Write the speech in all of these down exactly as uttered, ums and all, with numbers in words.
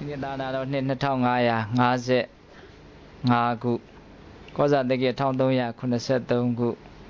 ဒီဒါနာတော့နှစ်နှစ်ထောင်ငါးရာငါးဆယ်ငါးခုကောဇာတက္ကတစ်ထောင်သုံးရာခုနှစ်ဆယ်သုံးခု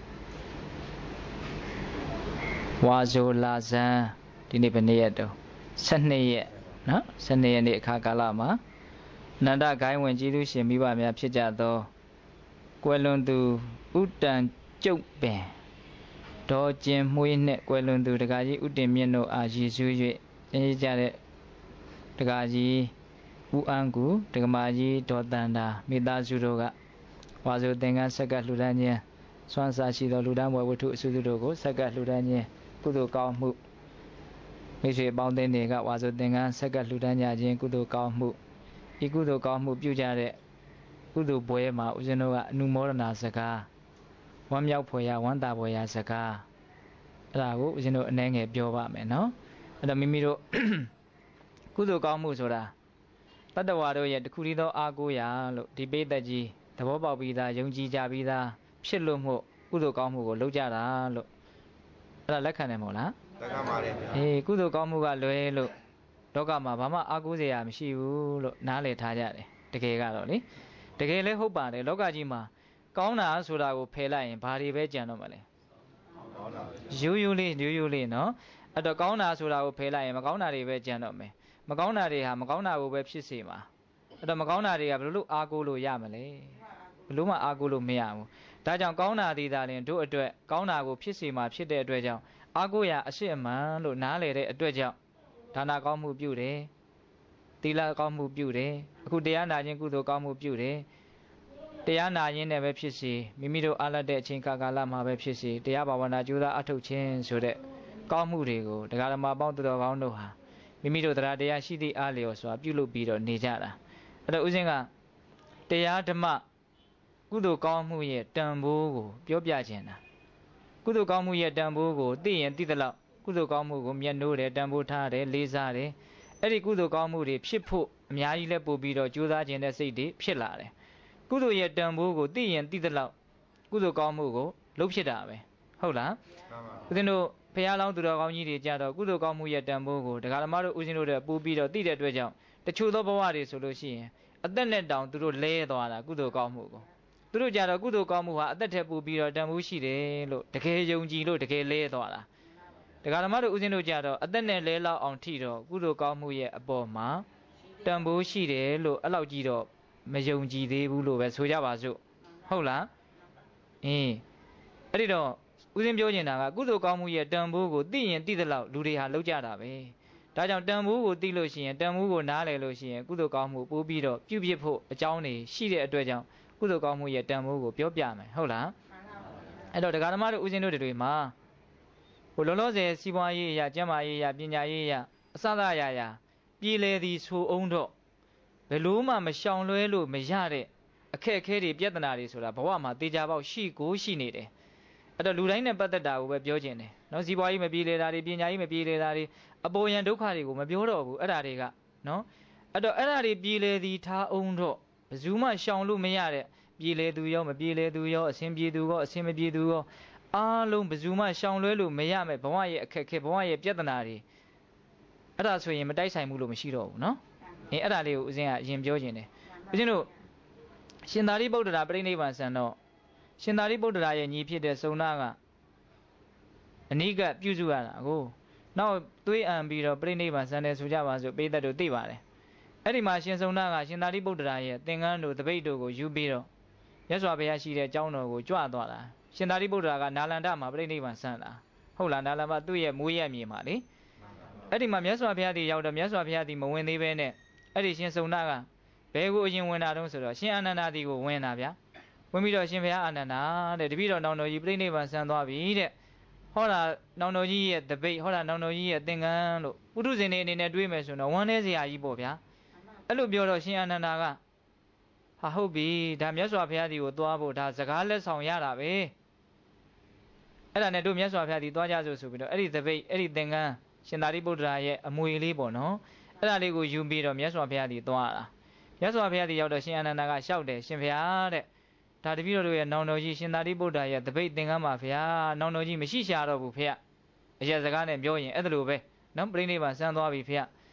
ဝါဆိုလာဇန်ဒီနေ့ဘယ်နေ့ရက်တော့ဆယ်နှစ်ရက်နော်ဆယ်နှစ်ရက်နေ့အခါကာလမှာနန္ဒဂိုင်းဝင်ကျေးဇူးရှင်မိဘများဖြစ်ကြသောကွယ်လွန်သူဥတန်ကျုပ်ပင်ဒေါ်ကျင်မွေးနှင့်ကွယ်လွန်သူဒကာကြီးဥတင်မြင့်တို့အားရည်စူး၍သင်ရကြတဲ့ဒကာကြီးဦးအန်းကူဒကမာကြီးဒေါ်တန်တာမိသားစုတို့ကဝါဆိုသင်္ကန်းဆက်ကလှူဒန်းခြင်းစွမ်းစားရှိသောလှူဒန်းဘွယ်ဝတ္ထုအစုစုတို့ကိုဆက်ကလှူဒန်းခြင်းကုသိုလ်ကောင်းမှုမိတ်ဆွေပေါင်းသင်းတွေကဝါဆိုသင်္ကန်းဆက်ကလှူဒန်းကြခြင်းကုသိုလ်ကောင်းမှုဤကုသိုလ်ကောင်းမှုပြုကြတဲ့ကုသိုလ်ပွဲမှာဦးဇင်းတို့ကအနုမောဒနာစကားဝမ်းမြောက်ဖွယ်ရာဝမ်းသာဖွယ်ရာစကားအဲ့ဒါကိုဦးဇင်းတို့အနည်းငယ်ပြောပါမယ်နော်အဲ့တော့မိမိတို့ကုသိုလ်ကောင်းမှုဆိုတာတတ္တဝါတို့ရဲ့တခုတည်းသောအားကိုးရာလို့ဒီပိဋကကြီးသဘောပေါက်ပြီးသားယုံကြည်ကြပြီးသားဖြစ်လို့မို့ကုသိုလ်ကောင်းမှုကိုလုပ်ကြတာလို့အဲ့ဒါလက်ခံတယ်မို့လားလက်ခံပါတယ်ဗျာအေးကုသိုလ်ကောင်းမှုကလွယ်လို့လောကမှာဘာမှအားကိုးစရာမရှိဘူးလို့နားလည်ထားကြတယ်တကယ်ကတော့လေတကယ်လည်းဟုတ်ပါတယ်လောကကြီးမှာကောင်းတာဆိုတာကိုဖယ်လိုက်ရင်ဘာတွေပဲကြံတော့မလဲရိုးရိုးလေးရိုးရိုးလေးနော်အဲ့တော့ကောင်းတာဆိုတာကိုဖယ်လိုက်ရင်မကောင်းတာတွေပဲကြံတော့မယ်မကောင်းတာတွေဟာမကောင်းတာကိုပဲဖြစ်စေမှာအဲ့တော့မကောင်းတာတွေကဘယ်လိုလုပ်အားကိုးလို့ရမလဲဘယ်လိုမှအားကိုးလို့မရဘူးဒါကြောင့်ကောင်းတာဒီသာလင်တို့အတွက်ကောင်းတာကိုဖြစ်စေမှာဖြစ်တဲ့အတွက်ကြောင့်အားကိုးရာအရှိအမှန်လို့နားလည်တဲ့အတွက်ကြောင့်ဒါနကောင်းမှုပြုတယ်သီလကောင်းမှုပြုတယ်အခုတရားနာခြင်းကုသိုလ်ကောင်းမှုပြုတယ်တရားနာရင်းနဲ့ပဲဖြစ်စေမိမိတို့အားလတ်တဲ့အချိန်ကာလမှာပဲဖြစ်စေတရားဘာဝနာကြိုးစားအထောက်ခြင်းဆိုတဲ့ကောင်းမှုတွေကိုတရားဓမ္မပေါင်းသူတော်ကောင်းတို့ဟာမိမိတို့တရားတရားရှိသည့်အားလျော်စွာပြုလုပ်ပြီးတော့နေကြတာအဲ့တော့ဦးဇင်းကတရားဓမ္မကုသိုလ်ကောင်းမှုရဲ့တန်ဖိုးကိုပြောပြခြင်းတာကုသိုလ်ကောင်းမှုရဲ့တန်ဖိုးကိုသိရင်သိသလောက်ကုသိုလ်ကောင်းမှုကိုမြတ်နိုးတယ်တန်ဖိုးထားတယ်လေးစားတယ်အဲ့ဒီကုသိုလ်ကောင်းမှုတွေဖြစ်ဖို့အများကြီးလဲပို့ပြီးတော့ကြိုးစားခြင်းတဲ့စိတ်တွေဖြစ်လာတယ်ကုသိုလ်ရဲ့တန်ဖိုးကိုသိရင်သိသလောက်ကုသိုလ်ကောင်းမှုကိုလုပ်ဖြစ်တာပဲဟုတ်လားဦးဇင်းတို့ဖះလောင်းသူတော်ကောင်းကြီးတွေကြတော့ကုသိုလ်ကောင်းမှုရဲ့တန်ဖိုးကိုဒကာဓမ္မတို့ဦးဇင်းတို့တွေပို့ပြီးတော့သိတဲ့အတွက်ကြောင့်တချို့သောဘဝတွေဆိုလို့ရှိရင်အသက်နဲ့တောင်သူတို့လဲသွားတာကုသိုလ်ကောင်းမှုကိုသူတို့ကြတော့ကုသိုလ်ကောင်းမှုဟာအသက်ထက်ပိုပြီးတော့တန်ဖိုးရှိတယ်လို့တကယ်ယုံကြည်လို့တကယ်လဲသွားတာဒကာဓမ္မတို့ဦးဇင်းတို့ကြတော့အသက်နဲ့လဲလောက်အောင်ထိတော့ကုသိုလ်ကောင်းမှုရဲ့အပေါ်မှာတန်ဖိုးရှိတယ်လို့အဲ့လောက်ကြီးတော့မယုံကြည်သေးဘူးလို့ပဲဆိုကြပါစို့ဟုတ်လားအင်းအဲ့ဒီတော့ဦးဇင်းပြောနေတာကကုသိုလ်ကောင်းမှုရဲ့တန်ဖိုးကိုသိရင်သိသလောက်လူတွေဟာလောက်ကြတာပဲဒါကြောင့်တန်ဖိုးကိုသိလို့ရှိရင်တန်ဖိုးကိုနားလည်လို့ရှိရင်ကုသိုလ်ကောင်းမှုပို့ပြီးတော့ပြုဖြစ်ဖို့အကြောင်းတွေရှိတဲ့အတွက်ကြောင့်ကုသိုလ်ကောင်းမှုရဲ့တန်ဖိုးကိုပြောပြမယ်ဟုတ်လားအဲ့တော့ဒကာဓမ္မတို့ဦးဇင်းတို့တွေမှာဟိုလောလောဆယ်စီးပွားရေးအရာကျန်းမာရေးအရာပညာရေးအရာအစသာအရာရာပြည်လေသည်ဆိုအောင်တော့ဘယ်လို့မှမရှောင်လွဲလို့မရတဲ့အခက်အခဲတွေပြဿနာတွေဆိုတာဘဝမှာတေချာပေါက်ရှိကိုရှိနေတယ်အဲ့တော့လူတိုင်းနဲ့ပတ်သက်တာကိုပဲပြောခြင်းတယ်နော်စီးပွားရေးမပြေလေတာတွေပညာရေးမပြေလေတာတွေအပေါ်ယံဒုက္ခတွေကိုမပြောတော့ဘူးအဲ့ဒါတွေကနော်အဲ့တော့အဲ့ဒါတွေပြေလေသည်ထားအောင်တော့ဘယ်သူမှရှောင်လို့မရတဲ့ပြေလေသူရောမပြေလေသူရောအစဉ်ပြေသူရောအစဉ်မပြေသူရောအားလုံးဘယ်သူမှရှောင်လွဲလို့မရမဲ့ဘဝရဲ့အခက်အခဲဘဝရဲ့ပြဿနာတွေအဲ့ဒါဆိုရင်မတိုက်ဆိုင်ဘူးလို့မရှိတော့ဘူးနော်အင်းအဲ့ဒါလေးကိုဦးဇင်းကအရင်ပြောခြင်းတယ်ဦးဇင်းတို့ရှင်သာရိပုတ္တရာပြိဋိနိဗ္ဗာန်ဆံတော့ရှင်သာရိပုတ္တရာရဲ့ညီဖြစ်တဲ့စုံနာကအနိကပြုစုရတာကိုနောက်သွေးအံပြီးတော့ပြိဋိနိဗ္ဗာန်ဆံတယ်ဆိုကြပါစို့ပိဋကတ်တို့သိပါတယ်အဲ့ဒီမှာရှင်စုံနာကရှင်သာရိပုတ္တရာရဲ့သင်္ကန်းတို့တပိတ်တို့ကိုယူပြီးတော့မြတ်စွာဘုရားရှိတဲ့ကျောင်းတော်ကိုကြွသွားတာရှင်သာရိပုတ္တရာကနာလန္ဒမှာပြိဋိနိဗ္ဗာန်ဆံတာဟုတ်လားနာလန္ဒမှာသူ့ရဲ့မွေးရမြေမှာလေအဲ့ဒီမှာမြတ်စွာဘုရားတည်ရောက်တော့မြတ်စွာဘုရားတည်မဝင်သေးပဲနဲ့အဲ့ဒီရှင်စုံနာကဘယ်ကိုအရင်ဝင်တာတုံးဆိုတော့ရှင်အာနန္ဒာတည်ကိုဝင်တာဗျာဝင်ပြီးတော့ရှင်ဘုရားအာနန္ဒာတဲ့တပည့်တော်နောင်တော်ကြီးပြိဋိနိဗ္ဗာန်ဆံသွားပြီတဲ့ဟောတာနောင်တော်ကြီးရဲ့တပိတ်ဟောတာနောင်တော်ကြီးရဲ့သင်္ကန်းလို့ပုထုဇဉ်တွေအနေနဲ့တွေးမယ်ဆိုတော့ဝမ်းနည်းစရာကြီးပေါ့ဗျာအဲ့လိုပြောတော့ရှင်အာနန္ဒာကဟာဟုတ်ပြီဒါမြတ်စွာဘုရားဒီကိုသွားဖို့ဒါစကားလက်ဆောင်ရတာပဲအဲ့ဒါနဲ့တို့မြတ်စွာဘုရားဒီသွားကြစို့ဆိုပြီးတော့အဲ့ဒီတပိတ်အဲ့ဒီသင်္ကန်းရှင်သာရိပုတ္တရာရဲ့အမွေလေးပေါ့နော်အဲ့ဒါလေးကိုယူပြီးတော့မြတ်စွာဘုရားဒီသွားတာမြတ်စွာဘုရားဒီရောက်တော့ရှင်အာနန္ဒာကလျှောက်တယ်ရှင်ဘုရားတဲ့ဒါတပည့်တော်တို့ရဲ့နောင်တော်ကြီးရှင်သာရိပုတ္တရာရဲ့တပိတ်သင်္ကန်းပါဘုရားနောင်တော်ကြီးမရှိရှာတော့ဘူးဖေ။အရက်စကားနဲ့ပြောရင်အဲ့ဒါလိုပဲနော်ပြိဋိနိဗ္ဗာန်ဆန်းသွားပြီဖေ။ဒ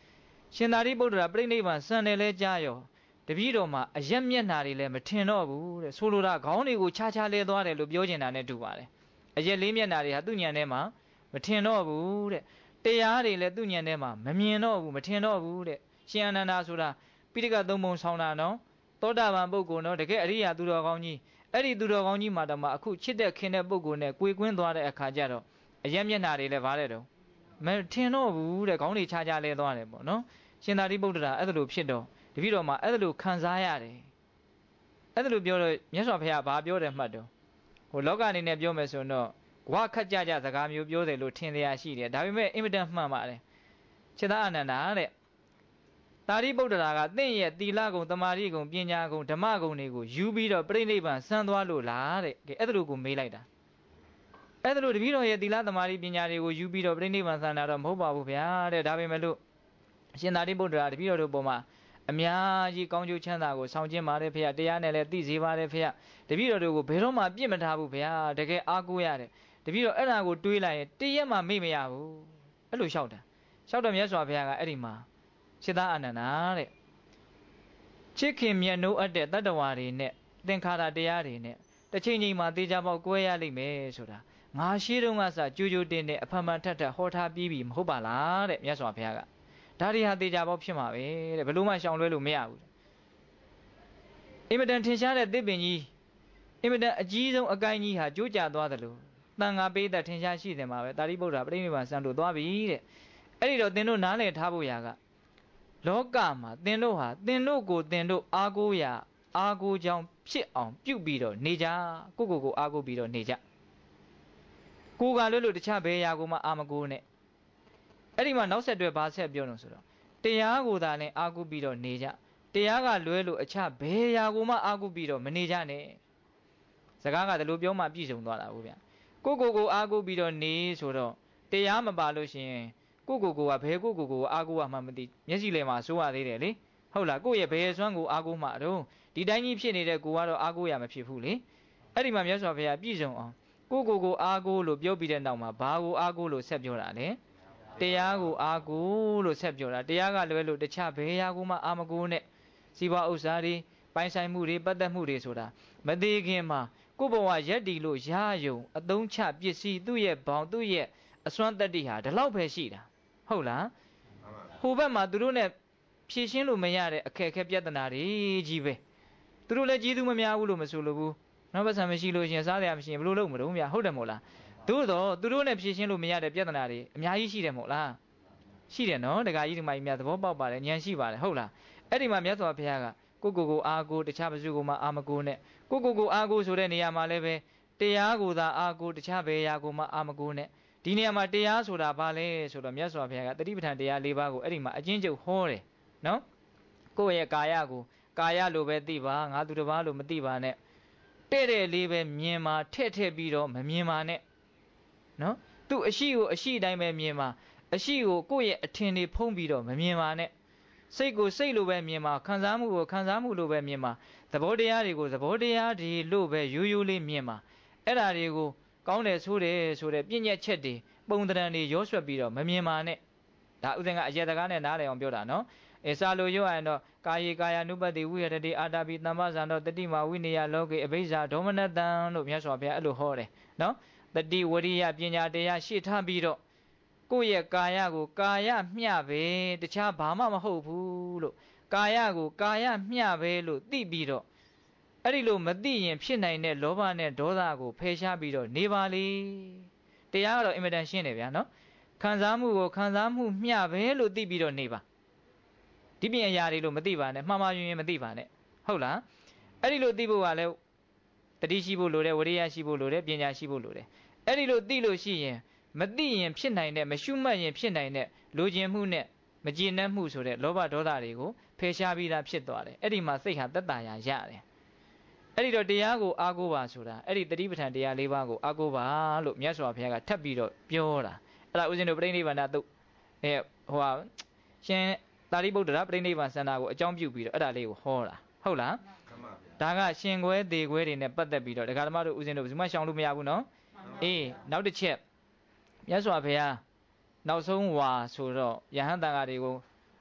ရှင်သာရိပုတ္တရာပြိဋိဘံစံတယ်လဲကြားရောတပည့်တော်မှာအရက်မျက်နာတွေလည်းမထင်တော့ဘူးတဲ့ဆိုလိုတာခေါင်းတွေကိုခြားခြားလဲသွားတယ်လို့ပြောချင်တာနဲ့တူပါတယ်အရက်လေးမျက်နာတွေဟာသူ့ဉာဏ်ထဲမှာမထင်တော့ဘူးတဲ့တရားတွေလည်းသူ့ဉာဏ်ထဲမှာမမြင်တော့ဘူးမထင်တော့ဘူးတဲ့ရှင်အနန္ဒာဆိုတာပိဋကသုံးပုံဆောင်တာနော်သောတာပန်ပုဂ္ဂိုလ်နော်တကယ်အရိယာသူတော်ကောင်းကြီးအဲ့ဒီသူတော်ကောင်းကြီးမှာတော့မှအခုချစ်တဲ့ခင်တဲ့ပုဂ္ဂိုလ်နဲ့ကြွေကွင်းသွားတဲ့အခါကျတော့အရက်မျက်နာတွေလည်းဗါတဲ့တော့မထင်တော့ဘူးတဲ့ခေါင်းတွေခြားခြားလဲသွားတယ်ပေါ့နော်ရှင်သာရိပုတ္တရာအဲ့ဒါလိုဖြစ်တော့တပည့်တော်မှာအဲ့ဒါလိုခံစားရတယ်အဲ့ဒါလိုပြောတော့မြတ်စွာဘုရားဘာပြောတယ်မှတ်တော့ဟိုလောကအနေနဲ့ပြောမယ်ဆိုတော့ဝါခက်ကြကြစကားမျိုးပြောတယ်လို့ထင်တရားရှိတယ်ဒါပေမဲ့အင်မတန်မှန်ပါတယ်ခြေသားအနန္ဒာတဲ့သာရိပုတ္တရာကသင်ရဲ့သီလဂုဏ်တမာရီဂုဏ်ပညာဂုဏ်ဓမ္မဂုဏ်တွေကိုယူပြီးတော့ပြိဋိဘံစမ်းသွားလို့လားတဲ့ကဲအဲ့ဒါလိုကိုမေးလိုက်တာအဲ့ဒါလိုတပည့်တော်ရဲ့သီလတမာရီပညာတွေကိုယူပြီးတော့ပြိဋိဘံစမ်းတာတော့မဟုတ်ပါဘူးဗျာတဲ့ဒါပေမဲ့လို့ရှင်သာရိပုတ္တရာတပည့်တော်တို့ပေါ်မှာအများကြီးကောင်းကျိုးချမ်းသာကိုဆောင်ကျင်းပါတယ်ဖေရတရားနဲ့လည်းသိစေပါတယ်ဖေရတပည့်တော်တို့ကိုဘယ်တော့မှပြစ်မထားဘူးဗျာတကယ်အားကိုးရတယ်တပည့်တော်အဲ့ဒါကိုတွေးလိုက်ရင်တရက်မှမေ့မရဘူးအဲ့လိုလျှောက်တာလျှောက်တော့မြတ်စွာဘုရားကအဲ့ဒီမှာခြေသားအနန္ဒာတဲ့ချစ်ခင်မြတ်နိုးအပ်တဲ့တတ္တဝါတွေနဲ့သင်္ခါရတရားတွေနဲ့တစ်ချိန်ချိန်မှာတေချာပေါက်ကွဲရလိမ့်မယ်ဆိုတာငါရှိတုန်းကစကြိုးကြိုးတင်တဲ့အဖန်ဖန်ထက်ထက်ဟောထားပြီးပြီမဟုတ်ပါလားတဲ့မြတ်စွာဘုရားကဒါတွေဟာတေချာပေါက်ဖြစ်မှာပဲတဲ့ဘယ်လို့မှရှောင်လွဲလို့မရဘူးအင်မတန်ထင်ရှားတဲ့သစ်ပင်ကြီးအင်မတန်အကြီးဆုံးအကိုင်းကြီးဟာကျိုးကျသွားတယ်လို့တန်ဃာပိဋကထင်ရှားရှိတယ်မှာပဲသာရိပုတ္တရာပြိဋိဘံစံလို့သွားပြီတဲ့အဲ့ဒီတော့သင်တို့နားလည်ထားဖို့ရာကလောကမှာသင်တို့ဟာသင်တို့ကိုသင်တို့အားကိုးရာအားကိုးကြောင်းဖြစ်အောင်ပြုတ်ပြီးတော့နေကြကိုကိုကိုအားကိုးပြီးတော့နေကြကိုကလွတ်လို့တခြားဘယ်ရာကိုမှအာမကိုးနဲ့အဲ့ဒီမှာနောက်ဆက်တွဲဘာဆက်ပြောလို့ဆိုတော့တရားကိုသာလည်းအားကိုးပြီးတော့နေကြတရားကလွဲလို့အခြားဘယ်ရာကိုမှအားကိုးပြီးတော့မနေကြနဲ့စကားကဒီလိုပြောမှပြည့်စုံသွားတာဟုတ်ဗျကိုကိုကိုအားကိုးပြီးတော့နေဆိုတော့တရားမပါလို့ရှိရင်ကိုကိုကိုကဘယ်ကိုကိုကိုအားကိုးရမှမသိမျက်စိလဲမှာစိုးရသေးတယ်လေဟုတ်လားကိုရဲ့ဘယ်စွမ်းကိုအားကိုးမှတော့ဒီတိုင်းကြီးဖြစ်နေတဲ့ကိုကတော့အားကိုးရမဖြစ်ဘူးလေအဲ့ဒီမှာမြတ်စွာဘုရားပြည့်စုံအောင်ကိုကိုကိုအားကိုးလို့ပြောပြီးတဲ့နောက်မှာဘာကိုအားကိုးလို့ဆက်ပြောတာလဲတရားကိုအားကိုးလို့ဆက်ပြောတာတရားကလွယ်လို့တခြားဘယ်ရာကိုမှအာမကိုးနဲ့စီးပွားဥစ္စာတွေပိုင်ဆိုင်မှုတွေပတ်သက်မှုတွေဆိုတာမသေးခင်မှာကိုယ့်ဘဝရက်တည်လို့ရယုံအသုံးချပစ္စည်းသူ့ရဲ့ဘောင်သူ့ရဲ့အစွမ်းတတ္တိဟာဒီလောက်ပဲရှိတာဟုတ်လားဟိုဘက်မှာသူတို့နဲ့ဖြည့်ရှင်းလို့မရတဲ့အခက်အခဲပြဿနာတွေကြီးပဲသူတို့လည်းကျေးဇူးမများဘူးလို့မဆိုလိုဘူးနောက်ပတ်စံမရှိလို့ရှင်စားတယ်မရှိရင်ဘယ်လိုလုပ်မလို့ဗျာဟုတ်တယ်မို့လားသို့တော့သူတို့နဲ့ဖြည့်ရှင်းလို့မရတဲ့ပြဿနာတွေအများကြီးရှိတယ်မို့လားရှိတယ်နော်တခါကြီးဒီမှာကြီးများသဘောပေါက်ပါတယ်ဉာဏ်ရှိပါတယ်ဟုတ်လားအဲ့ဒီမှာမြတ်စွာဘုရားကကိုကိုကိုအားကိုတခြားပစုကိုမှအာမကိုနဲ့ကိုကိုကိုအားကိုဆိုတဲ့နေရာမှာလည်းပဲတရားကိုသာအားကိုတခြားဘယ်ရာကိုမှအာမကိုနဲ့ဒီနေရာမှာတရားဆိုတာဘာလဲဆိုတော့မြတ်စွာဘုရားကတတိပဋ္ဌာန်တရား၄ပါးကိုအဲ့ဒီမှာအကျဉ်းချုပ်ဟောတယ်နော်ကိုယ့်ရဲ့ကာယကိုကာယလိုပဲသိပါငါသူတစ်ပါးလိုမသိပါနဲ့တဲ့တဲ့လေးပဲမြင်ပါထက်ထက်ပြီးတော့မမြင်ပါနဲ့နော်သူအရှိကိုအရှိတိုင်းပဲမြင်ပါအရှိကိုကိုယ့်ရဲ့အထင်တွေဖုံးပြီးတော့မမြင်ပါနဲ့စိတ်ကိုစိတ်လိုပဲမြင်ပါခံစားမှုကိုခံစားမှုလိုပဲမြင်ပါသဘောတရားတွေကိုသဘောတရားတွေလို့ပဲရိုးရိုးလေးမြင်ပါအဲ့ဓာတွေကိုကောင်းတယ်ဆိုတယ်ဆိုတဲ့ပြည့်ညက်ချက်တွေပုံတရံတွေရောဆွက်ပြီးတော့မမြင်ပါနဲ့ဒါဥစဉ်ကအရေတကားနဲ့နားလည်အောင်ပြောတာနော်အဲစာလိုရွတ်ရင်တော့ကာယေကာယ ानु ပတိဝိရတိအာတာပိသမ္ပဇံတော့တတိမဝိနည်းလောကေအဘိဇာဒေါမနတံလို့မြတ်စွာဘုရားအဲ့လိုဟောတယ်နော်တတိဝရိယပညာတရားရှေ့ထားပြီးတော့ကိုယ့်ရဲ့ကာယကိုကာယမျှပဲတခြားဘာမှမဟုတ်ဘူးလို့ကာယကိုကာယမျှပဲလို့သိပြီးတော့အဲ့ဒီလိုမသိရင်ဖြစ်နိုင်တဲ့လောဘနဲ့ဒေါသကိုဖယ်ရှားပြီးတော့နေပါလေတရားကတော့အင်မတန်ရှင်းတယ်ဗျာနော်ခံစားမှုကိုခံစားမှုမျှပဲလို့သိပြီးတော့နေပါဒီပြင်အရာတွေလို့မသိပါနဲ့မှားမှားယွင်းယွင်းမသိပါနဲ့ဟုတ်လားအဲ့ဒီလိုသိဖို့ကလည်းတတိရှိဖို့လိုတယ်ဝရိယရှိဖို့လိုတယ်ပညာရှိဖို့လိုတယ်အဲ့ဒီလိုသိလို့ရှိရင်မသိရင်ဖြစ်နိုင်တဲ့မရှုမှတ်ရင်ဖြစ်နိုင်တဲ့လိုချင်မှုနဲ့မကျေနပ်မှုဆိုတဲ့လောဘဒေါသတွေကိုဖယ်ရှားပြီးသားဖြစ်သွားတယ်အဲ့ဒီမှာစိတ်ဟာသက်သာရာရတယ်အဲ့ဒီတော့တရားကိုအားကိုးပါဆိုတာအဲ့ဒီတတိပဋ္ဌာန်တရား၄ပါးကိုအားကိုးပါလို့မြတ်စွာဘုရားကထပ်ပြီးတော့ပြောတာအဲ့ဒါဥစဉ်တို့ပြိဋိဘန္ဒတုတ်အဲဟိုဟာရှင်သာရိပုတ္တရာပြိဋိဘန္စန္ဒကိုအကြောင်းပြုပြီးတော့အဲ့ဒါလေးကိုဟောတာဟုတ်လားဒါကရှင်ခွဲသေးခွဲတွေနဲ့ပတ်သက်ပြီးတော့ဒကာဓမ္မတို့ဥစဉ်တို့ဘယ်သူမှရှောင်လို့မရဘူးနော်အေးနောက်တစ်ချက်မြတ်စွာဘုရားနောက်ဆုံးဝါဆိုတော့ယဟန်တန်ဃာတွေကို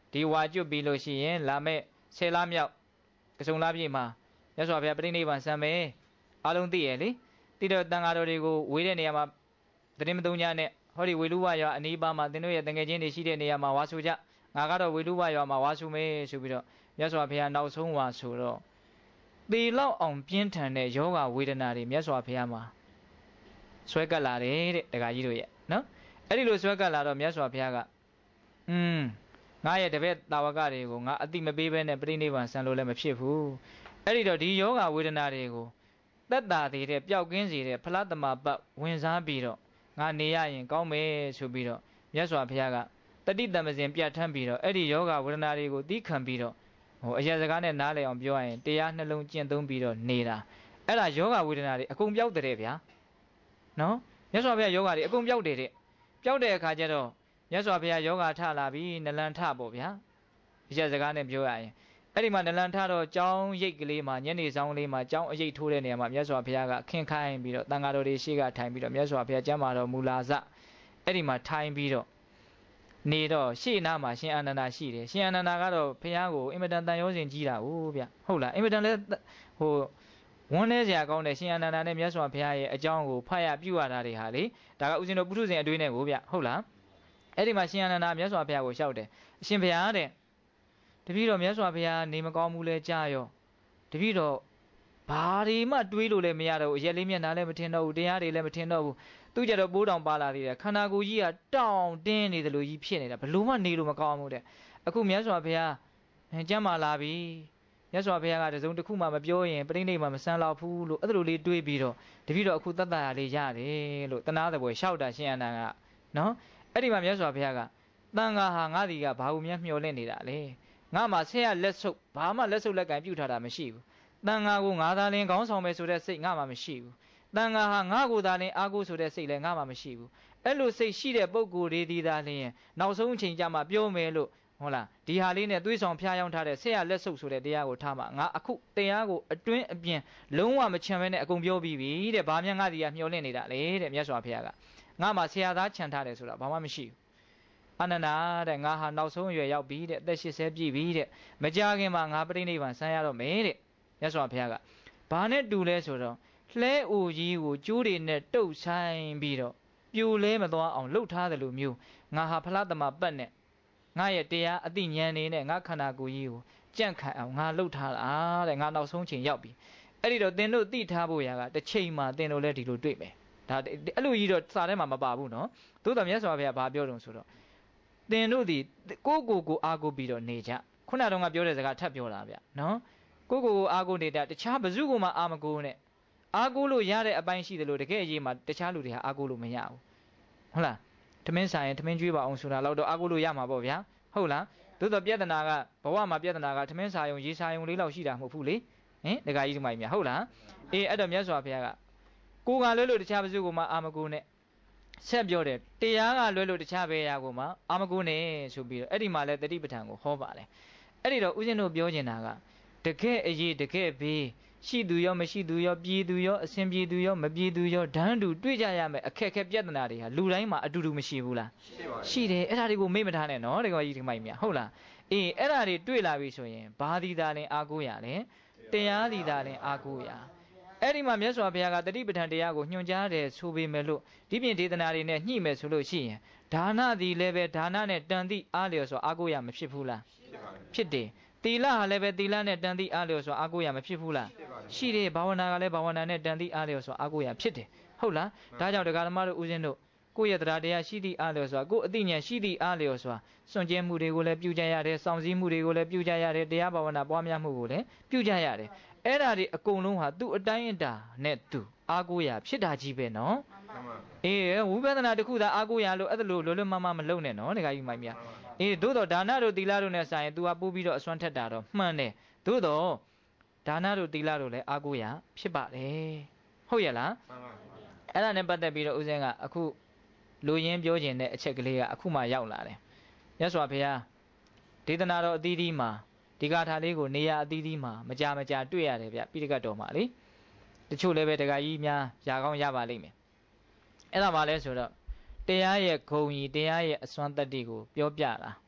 ဒီဝါကျွတ်ပြီးလို့ရှိရင်လာမဲ့ဆယ်လမြောက်ကစုံလားပြည့်မှာမြတ်စွာဘုရားပြိဋိနိဗ္ဗာန်စံမယ်အားလုံးသိရလေတိတော့တန်ဃာတော်တွေကိုဝေးတဲ့နေရာမှာတရင်မသုံးညနဲ့ဟောဒီဝေလူဝရွာအနီးပါးမှာသင်တို့ရဲ့တငယ်ချင်းတွေရှိတဲ့နေရာမှာဝါဆိုကြငါကတော့ဝေလူဝရွာမှာဝါဆိုမယ်ဆိုပြီးတော့မြတ်စွာဘုရားနောက်ဆုံးဝါဆိုတော့သေလောက်အောင်ပြင်းထန်တဲ့ယောဂဝေဒနာတွေမြတ်စွာဘုရားမှာဆွဲကပ်လာတယ်တဲ့ဒကာကြီးတို့ရဲ့နော်အဲ့ဒီလိုဆွဲကပ်လာတော့မြတ်စွာဘုရားကอืมငါရဲ့တပည့်တာဝကတွေကိုငါအတိမပေးဘဲနဲ့ပြိဋိနိဗ္ဗာန်ဆံလို့လည်းမဖြစ်ဘူးအဲ့ဒီတော့ဒီယောဂဝေဒနာတွေကိုသက်တာသေးတဲ့ပျောက်ကင်းစေတဲ့ဖလားတမပတ်ဝင်စားပြီးတော့ငါနေရရင်ကောင်းမယ်ဆိုပြီးတော့မြတ်စွာဘုရားကတတိတမစဉ်ပြတ်ထမ်းပြီးတော့အဲ့ဒီယောဂဝေဒနာတွေကိုသီးခံပြီးတော့ဟိုအရာစကားနဲ့နားလည်အောင်ပြောရရင်တရားနှလုံးကျင့်သုံးပြီးတော့နေတာအဲ့ဒါယောဂဝေဒနာတွေအကုန်ပြောက်တဲ့ဗျာနော်မြတ်စွာဘုရားယောဂတွေအကုန်ပြောက်တယ်တဲ့ပြောက်တဲ့အခါကျတော့မြတ်စွာဘုရားယောဂထလာပြီးနလန်ထပေါ့ဗျာအရာစကားနဲ့ပြောရရင်အဲ့ဒီမှာနလန်ထတော့ကြောင်းရိတ်ကလေးမှာညနေဆောင်လေးမှာကြောင်းအရိတ်ထိုးတဲ့နေရာမှာမြတ်စွာဘုရားကခင်းခိုင်းပြီးတော့တန်ဃာတော်တွေရှေ့ကထိုင်ပြီးတော့မြတ်စွာဘုရားကျမ်းမာတော်မူလာစအဲ့ဒီမှာထိုင်ပြီးတော့နေတော့ရှေ့နားမှာရှင်အာနန္ဒာရှိတယ်ရှင်အာနန္ဒာကတော့ဘုရားကိုအင်မတန်တန်ရောစင်ကြီးတာဟုတ်ဗျဟုတ်လားအင်မတန်လဲဟိုဝန်းနေစရာကောင်းတယ်ရှင်အာနန္ဒာနဲ့မြတ်စွာဘုရားရဲ့အကြောင်းကိုဖတ်ရပြုရတာတွေဟာလေဒါကဥစဉ်တော်ပုထုဇဉ်အတွေးနဲ့ကိုဗျဟုတ်လားအဲ့ဒီမှာရှင်အာနန္ဒာမြတ်စွာဘုရားကိုလျှောက်တယ်အရှင်ဘုရားတဲ့တပည့်တော်မြတ်စွာဘုရားနေမကောင်းဘူးလဲကြားရောတပည့်တော်ဘာတွေမှတွေးလို့လည်းမရတော့ဘူးအရက်လေးမျက်နှာလည်းမထင်တော့ဘူးတရားတွေလည်းမထင်တော့ဘူးသူကြတော့ပိုးတောင်ပါလာသေးတယ်ခန္ဓာကိုယ်ကြီးကတောင့်တင်းနေတယ်လို့ကြီးဖြစ်နေတာဘလို့မှနေလို့မကောင်းဘူးတဲ့အခုမြတ်စွာဘုရားကျမ်းမာလာပြီမြတ်စွာဘုရားကတစုံတစ်ခုမှမပြောရင်ပြိဋိနိဗ္ဗာန်မဆန်းလောက်ဘူးလို့အဲ့လိုလေးတွေးပြီးတော့တပည့်တော်အခုတတ်တာလေးရတယ်လို့တနာတဲ့ဘွယ်လျှောက်တာရှင်အနန္ဒာကနော်အဲ့ဒီမှာမြတ်စွာဘုရားကတန်ဃာဟာငါဒီကဘာလို့များမျှော်လင့်နေတာလဲငါမှဆဲရလက်ဆုပ်ဘာမှလက်ဆုပ်လက်ကင်ပြုထားတာမရှိဘူးတန်ဃာကိုငါသာလင်ခေါင်းဆောင်မယ်ဆိုတဲ့စိတ်ငါမှမရှိဘူးတန်ဃာဟာငါကိုသာလင်အားကိုးဆိုတဲ့စိတ်လည်းငါမှမရှိဘူးအဲ့လိုစိတ်ရှိတဲ့ပုဂ္ဂိုလ်တွေဒီသာလင်နောက်ဆုံးအချိန်ကျမှပြောမယ်လို့ဟုတ်လားဒီဟာလေးနဲ့သွေးဆောင်ဖျားယောင်းထားတဲ့ဆဲရလက်ဆုပ်ဆိုတဲ့တရားကိုထားမှငါအခုတရားကိုအတွင်းအပြင်လုံးဝမချမ်းပဲနဲ့အကုန်ပြောပြီးပြီတဲ့ဘာမှငါဒီကမျှော်လင့်နေတာလေတဲ့မြတ်စွာဘုရားကငါမှဆရာသားခြံထားတယ်ဆိုတာဘာမှမရှိဘူးအနန္ဒာတဲ့ငါဟာနောက်ဆုံးအရွယ်ရောက်ပြီတဲ့အသက်၈၀ပြည့်ပြီတဲ့မကြခင်မှာငါပြိဋိနိဗ္ဗာန်ဆန်းရတော့မယ်တဲ့မြတ်စွာဘုရားကဘာနဲ့တူလဲဆိုတော့လှဲအိုကြီးကိုကျိုးတွေနဲ့တုပ်ဆိုင်ပြီးတော့ပြိုလဲမသွားအောင်လှုပ်ထားတယ်လို့မျိုးငါဟာဖလားတမပတ်နဲ့ငါရဲ့တရားအသိဉာဏ်နေနဲ့ငါခန္ဓာကိုယ်ကြီးကိုကြန့်ခိုင်အောင်ငါလှုပ်ထားတာတဲ့ငါနောက်ဆုံးချိန်ရောက်ပြီအဲ့ဒီတော့သင်တို့သိထားဖို့ရာကတစ်ချိန်မှာသင်တို့လည်းဒီလိုတွေ့မယ်ဒါအဲ့လိုကြီးတော့စာထဲမှာမပါဘူးနော်သို့တော်မြတ်စွာဘုရားဘာပြောတုံးဆိုတော့သင်တို့ဒီကိုကိုကိုအားကိုပြီးတော့နေကြခုနကတော့ငါပြောတဲ့စကားထပ်ပြောတာဗျနော်ကိုကိုကိုအားကိုနေတာတခြားဘယ်သူကမှအာမကိုနဲ့အားကိုလို့ရတဲ့အပိုင်းရှိတယ်လို့တကယ်အရေးမှာတခြားလူတွေဟာအားကိုလို့မရဘူးဟုတ်လားထမင်းဆိုင်ရင်ထမင်းကျွေးပါအောင်ဆိုတာတော့အားကိုလို့ရမှာပေါ့ဗျာဟုတ်လားသို့တော့ပြဿနာကဘဝမှာပြဿနာကထမင်းဆိုင်ုံရေးဆိုင်ုံလေးလောက်ရှိတာမဟုတ်ဘူးလေဟင်ဒကာကြီးဒီမိုင်မြဟုတ်လားအေးအဲ့တော့မြတ်စွာဘုရားကကိုကလွဲလို့တခြားဘယ်သူကမှအာမကိုနဲ့ဆက်ပြောတယ်တရားကလွဲလို့တခြားဘယ်ရာကိုမှအာမကိုနဲ့ဆိုပြီးတော့အဲ့ဒီမှာလဲတတိပဋ္ဌာန်ကိုဟောပါတယ်အဲ့ဒီတော့ဦးဇင်းတို့ပြောချင်တာကတကယ်အရေးတကယ်ဘေးရှိသူရောမရှိသူရောပြည်သူရောအစဉ်ပြည်သူရောမပြည်သူရောဒန်းတူတွေ့ကြရမယ်အခက်အခဲပြဿနာတွေဟာလူတိုင်းမှာအတူတူမရှိဘူးလားရှိတယ်အဲ့ဒါတွေကိုမေ့မထားနဲ့နော်တကယ်ကြီးဒီမိုက်မြဟုတ်လားအေးအဲ့ဒါတွေတွေ့လာပြီဆိုရင်ဘာဒီသာလင်အားကိုးရလဲတရားဒီသာလင်အားကိုးရအဲ့ဒီမှာမြတ်စွာဘုရားကတတိပဋ္ဌာန်တရားကိုညွှန်ကြားတယ်ဆိုပေမဲ့လို့ဒီပြင်ဒေသနာတွေနဲ့ညှိမယ်ဆိုလို့ရှိရင်ဒါနသည်လည်းပဲဒါနနဲ့တန်တိအားလျော်ဆိုအားကိုးရမဖြစ်ဘူးလားဖြစ်တယ်သီလဟာလည်းပဲသီလနဲ့တန်တိအားလျော်ဆိုအားကိုးရမဖြစ်ဘူးလားရှိတယ်ဘာဝနာကလည်းဘာဝနာနဲ့တန်တိအားလျော်ဆိုအားကိုးရဖြစ်တယ်ဟုတ်လားဒါကြောင့်တရားဓမ္မတို့ဦးဇင်းတို့ကိုယ့်ရဲ့တရားတရားရှိသည့်အားလျော်စွာကိုယ့်အသိဉာဏ်ရှိသည့်အားလျော်စွာစွန့်ကြဲမှုတွေကိုလည်းပြုကြရတယ်စောင့်စည်းမှုတွေကိုလည်းပြုကြရတယ်တရားဘာဝနာပွားများမှုကိုလည်းပြုကြရတယ်အဲ့ဒါတွေအကုန်လုံးဟာသူ့အတိုင်းအတာနဲ့သူအားကိုးရဖြစ်တာကြီးပဲနော်အေးဝိပဿနာတစ်ခုသာအားကိုးရလို့အဲ့ဒါလိုလွတ်လွတ်မမမလုံနဲ့နော်ဒကာကြီးမိုင်မြအေးသို့တော့ဒါနတို့သီလတို့နဲ့ဆိုင်ရင် तू ဟာပို့ပြီးတော့အစွမ်းထက်တာတော့မှန်တယ်သို့တော့ဒါနတို့သီလတို့လည်းအားကိုးရဖြစ်ပါတယ်ဟုတ်ရဲ့လားအဲ့ဒါနဲ့ပတ်သက်ပြီးတော့ဦးဇင်းကအခုလူရင်းပြောခြင်းတဲ့အချက်ကလေးကအခုမှရောက်လာတယ်မြတ်စွာဘုရားဒေသနာတော်အသီးသီးမှာဒီဂါထာလေးကိုနေရာအသီးသီးမှာမကြာမကြာတွေ့ရတယ်ဗျပိဋကတ်တော်မှာလေတချို့လည်းပဲဒကာကြီးများຢာကောင်းရပါလိမ့်မယ်အဲ့ဒါမှလဲဆိုတော့တရားရဲ့ဂုဏ်ကြီးတရားရဲ့အစွမ်းတတ္တိကိုပြောပြတာ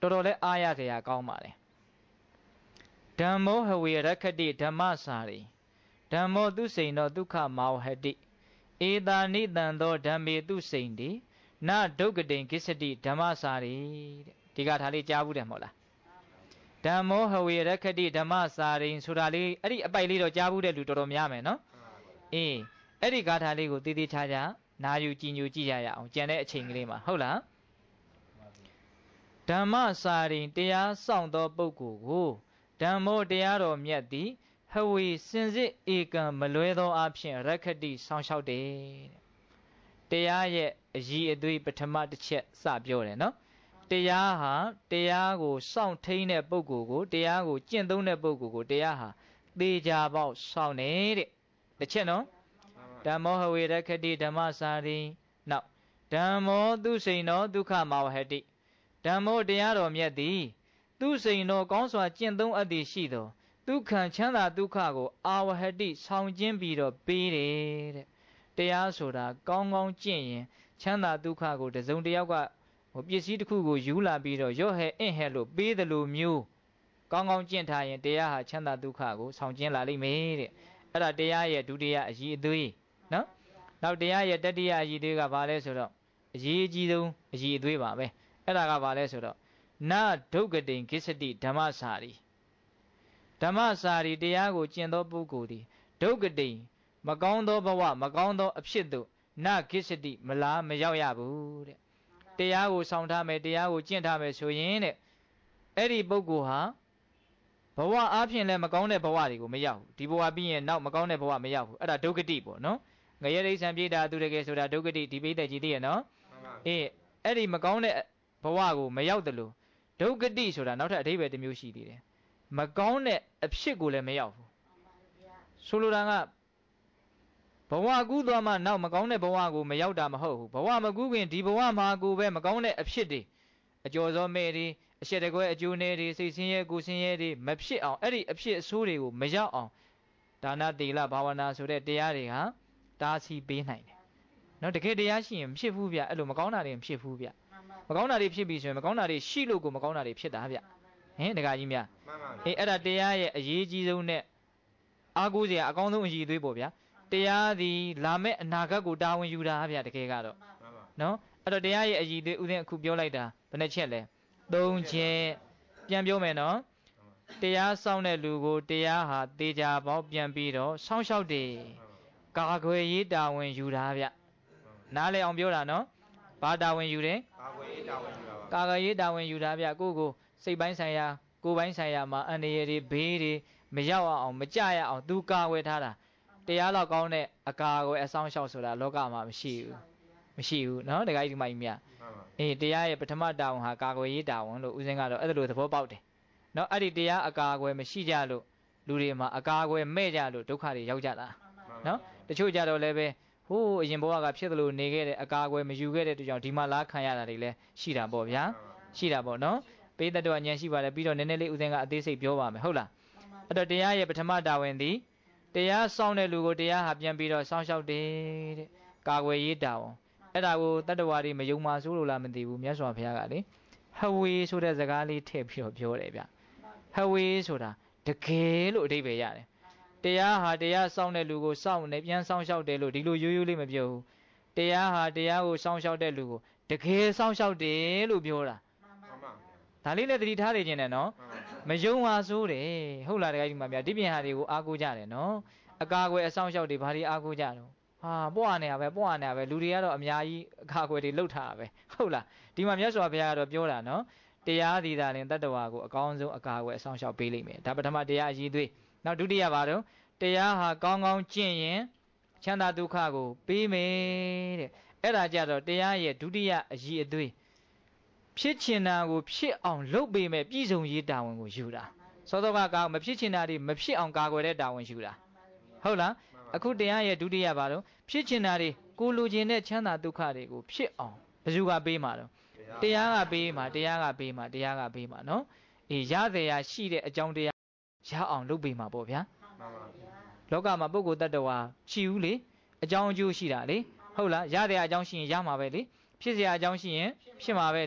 တော်တော်လဲအားရစရာကောင်းပါလေဓမ္မောဟဝေရခတိဓမ္မစာရိဓမ္မောသူစိန်သောဒုက္ခမောဟတိဧတာနိတံသောဓမ္မေသူစိန်တိနဒုက္ကတိကိစ္စတိဓမ္မစာရိတဲ့ဒီကထားလေးကြားဘူးတယ်မဟုတ်လားဓမ္မောဟဝေရခတိဓမ္မစာရိဆိုတာလေးအဲ့ဒီအပိုက်လေးတော့ကြားဘူးတဲ့လူတော်တော်များမယ်နော်အေးအဲ့ဒီဂါထာလေးကိုတည်တည်ချာချာနာယူကြည်ညိုကြည့်ရရအောင်ကြံတဲ့အချိန်ကလေးမှာဟုတ်လားဓမ္မစာရိတရားစောင့်သောပုဂ္ဂိုလ်ကိုဓမ္မောတရားတော်မြတ်သည်ဟဝေစင်စစ်ဧကံမလွဲသောအဖြစ်ရခတိဆောင်းလျှောက်တယ်တရားရဲ့အည်အသွေးပထမတစ်ချက်စပြောတယ်နော်တရားဟာတရားကိုစောင့်ထိန်တဲ့ပုဂ္ဂိုလ်ကိုတရားကိုကျင့်သုံးတဲ့ပုဂ္ဂိုလ်ကိုတရားဟာသေချာပေါက်စောင့်နေတဲ့တစ်ချက်နော်ဓမ္မောဟဝေရခတိဓမ္မစာရိနောက်ဓမ္မောသူစိန်သောဒုက္ခမောဟတိဓမ္မောတရားတော်မြတ်သည်သူစိန်သောကောင်းစွာကျင့်သုံးအပ်သည်ရှိသောဒုက္ခံချမ်းသာဒုက္ခကိုအာဝဟတိဆောင်ကျင်းပြီးတော့ပေးတယ်တဲ့တရားဆိုတာကောင်းကောင်းကျင့်ရင်ချမ်းသာဒုက္ခကိုတစုံတစ်ယောက်ကဟိုပစ္စည်းတစ်ခုကိုယူလာပြီးတော့ရော့ဟဲအင့်ဟဲလို့ပေးတယ်လို့မျိုးကောင်းကောင်းကျင့်ထားရင်တရားဟာချမ်းသာဒုက္ခကိုဆောင်ကျင်းလာလိမ့်မယ်တဲ့အဲ့ဒါတရားရဲ့ဒုတိယအရေးအသွေးနော်နောက်တရားရဲ့တတိယအရေးအသွေးကဘာလဲဆိုတော့အရေးအကြီးဆုံးအရေးအသွေးပါပဲအဲ့ဒါကဘာလဲဆိုတော့နဒုက္ကတိကိစ္စတိဓမ္မစာရိဓမ္မစာရိတရားကိုကျင့်သောပုဂ္ဂိုလ်သည်ဒုက္ကတိမကောင်းသောဘဝမကောင်းသောအဖြစ်သို့နကိစ္စတိမလားမရောက်ရဘူးတဲ့တရားကိုဆောင်ထားမယ်တရားကိုကျင့်ထားမယ်ဆိုရင်တဲ့အဲ့ဒီပုဂ္ဂိုလ်ဟာဘဝအားဖြင့်လည်းမကောင်းတဲ့ဘဝတွေကိုမရောက်ဘူးဒီဘဝပြီးရင်နောက်မကောင်းတဲ့ဘဝမရောက်ဘူးအဲ့ဒါဒုက္ကတိပေါ့နော်ငရဲဒိဋ္ဌံပြေတာသူတကယ်ဆိုတာဒုက္ကတိဒီပိဋကကြီးသိရနော်အေးအဲ့ဒီမကောင်းတဲ့ဘဝကိုမရောက်တယ်လို့ဒုက္ကတိဆိုတာနောက်ထပ်အဓိပ္ပာယ်တစ်မျိုးရှိသေးတယ်မကောင်းတဲ့အဖြစ်ကိုလည်းမရောက်ဘူးဆိုလိုတာကဘဝကူးသွားမှနောက်မကောင်းတဲ့ဘဝကိုမရောက်တာမဟုတ်ဘူးဘဝမကူးခင်ဒီဘဝမှာကိုပဲမကောင်းတဲ့အဖြစ်တွေအကျော်စောမဲ့တွေအရှက်တကွဲအကျိုးနဲ့တွေစိတ်ဆင်းရဲကိုယ်ဆင်းရဲတွေမဖြစ်အောင်အဲ့ဒီအဖြစ်အဆိုးတွေကိုမရောက်အောင်ဒါနသီလဘာဝနာဆိုတဲ့တရားတွေဟာတားဆီးပေးနိုင်တယ်နော်တကယ်တရားရှိရင်မဖြစ်ဘူးဗျအဲ့လိုမကောင်းတာတွေမဖြစ်ဘူးဗျမကောင်းတာတွေဖြစ်ပြီဆိုရင်မကောင်းတာတွေရှိလို့ကိုမကောင်းတာတွေဖြစ်တာဗျဟင်တခါကြီးများအေးအဲ့ဒါတရားရဲ့အရေးကြီးဆုံးနဲ့အားကိုးစရာအကောင်းဆုံးအရေးအသွေးပေါ့ဗျာတရားသည်လာမဲ့အနာဂတ်ကိုတာဝန်ယူတာဗျတကယ်ကတော့နော်အဲ့တော့တရားရဲ့အရေးအသွေးဥစဉ်အခုပြောလိုက်တာဘယ်နှချက်လဲသုံးချက်ပြန်ပြောမယ်နော်တရားစောင့်တဲ့လူကိုတရားဟာသေချာပေါက်ပြန်ပြီးတော့စောင့်ရှောက်တယ်ကာကွယ်ရေးတာဝန်ယူတာဗျနားလည်အောင်ပြောတာနော်ဘာတာဝန်ယူတယ်ကာကွယ်ရေးတာဝန်ယူတာပါကာကွယ်ရေးတာဝန်ယူတာဗျကိုကိုစိတ်ပိုင်းဆိုင်ရာကိုယ်ပိုင်းဆိုင်ရာမှာအန္တရာယ်တွေဘေးတွေမရောက်အောင်မကြရအောင်သူကာကွယ်ထားတာတရားတော့ကောင်းတဲ့အကာအကွယ်အဆောင်ရှောက်ဆိုတာလောကမှာမရှိဘူးမရှိဘူးเนาะတခါကြီးဒီမိုင်းမြအေးတရားရဲ့ပထမတာဝန်ဟာကာကွယ်ရေးတာဝန်လို့ဦးစင်းကတော့အဲ့ဒါလိုသဘောပေါက်တယ်เนาะအဲ့ဒီတရားအကာအကွယ်မရှိကြလို့လူတွေမှာအကာအကွယ်မဲ့ကြလို့ဒုက္ခတွေရောက်ကြတာเนาะတချို့ကြတော့လည်းပဲဟိုးအရင်ဘဝကဖြစ်သလိုနေခဲ့တဲ့အကာအကွယ်မယူခဲ့တဲ့တူကြောင့်ဒီမှာလားခံရတာတွေလည်းရှိတာပေါ့ဗျာရှိတာပေါ့เนาะပေးတတ်တော့ဉာဏ်ရှိပါတယ်ပြီးတော့နည်းနည်းလေးဦးစင်းကအသေးစိတ်ပြောပါမယ်ဟုတ်လားအဲ့တော့တရားရဲ့ပထမတာဝန်သည်တရားစောင့်တဲ့လူကိုတရားဟာပြန်ပြီးတော့စောင့်ရှောက်တယ်တဲ့ကာကွယ်ရေးတာဝန်အဲ့ဒါကိုတတ္တဝါတွေမယုံပါဆိုးလို့လားမသိဘူးမြတ်စွာဘုရားကလေဟဝေဆိုတဲ့စကားလေးထည့်ပြီးတော့ပြောတယ်ဗျဟဝေဆိုတာတကယ်လို့အဓိပ္ပာယ်ရတယ်တရားဟာတရားစောင့်တဲ့လူကိုစောင့်နေပြန်စောင့်ရှောက်တယ်လို့ဒီလိုရိုးရိုးလေးမပြောဘူးတရားဟာတရားကိုစောင့်ရှောက်တဲ့လူကိုတကယ်စောင့်ရှောက်တယ်လို့ပြောတာဒါလေးလည်းသတိထားနေခြင်းနဲ့နော်မယုံပါဆိုးတယ်ဟုတ်လားတကယ်ကြီးမှများဒီပြင်ဟာတွေကိုအားကိုးကြတယ်နော်အကာအကွယ်အဆောင်ရှောက်တွေဘာတွေအားကိုးကြတော့ဟာပွားနေရပဲပွားနေရပဲလူတွေကတော့အများကြီးအကာအကွယ်တွေလှုပ်ထားတာပဲဟုတ်လားဒီမှာမြတ်စွာဘုရားကတော့ပြောတာနော်တရားဒီသာရင်တတ္တဝါကိုအကောင်းဆုံးအကာအကွယ်အဆောင်ရှောက်ပေးလိမ့်မယ်ဒါပထမတရားအရေးသွေးနောက်ဒုတိယဘာတော့တရားဟာကောင်းကောင်းကျင့်ရင်ချမ်းသာဒုက္ခကိုပေးမယ်တဲ့အဲ့ဒါကြတော့တရားရဲ့ဒုတိယအရေးအသွေးဖြစ်ချင်တာကိုဖြစ်အောင်လုပ်ပေးမယ်ပြည်စုံရေးတာဝန်ကိုယူတာစောစောကကမဖြစ်ချင်တာတွေမဖြစ်အောင်ကာကွယ်တဲ့တာဝန်ယူတာဟုတ်လားအခုတရားရဲ့ဒုတိယဘာလို့ဖြစ်ချင်တာတွေကိုလိုချင်တဲ့ချမ်းသာဒုက္ခတွေကိုဖြစ်အောင်ဘယ်သူကပေးမှာတော့တရားကပေးမှာတရားကပေးမှာတရားကပေးမှာနော်အေးရသည်ရရှိတဲ့အကြောင်းတရားရအောင်လုပ်ပေးမှာပေါ့ဗျာလောကမှာပုဂ္ဂိုလ်တ attva ရှိဘူးလေအကြောင်းအကျိုးရှိတာလေဟုတ်လားရတဲ့အကြောင်းရှိရင်ရမှာပဲလေဖြစ်เสียအကြောင်းရှိရင်ဖြစ်မှာပဲလေ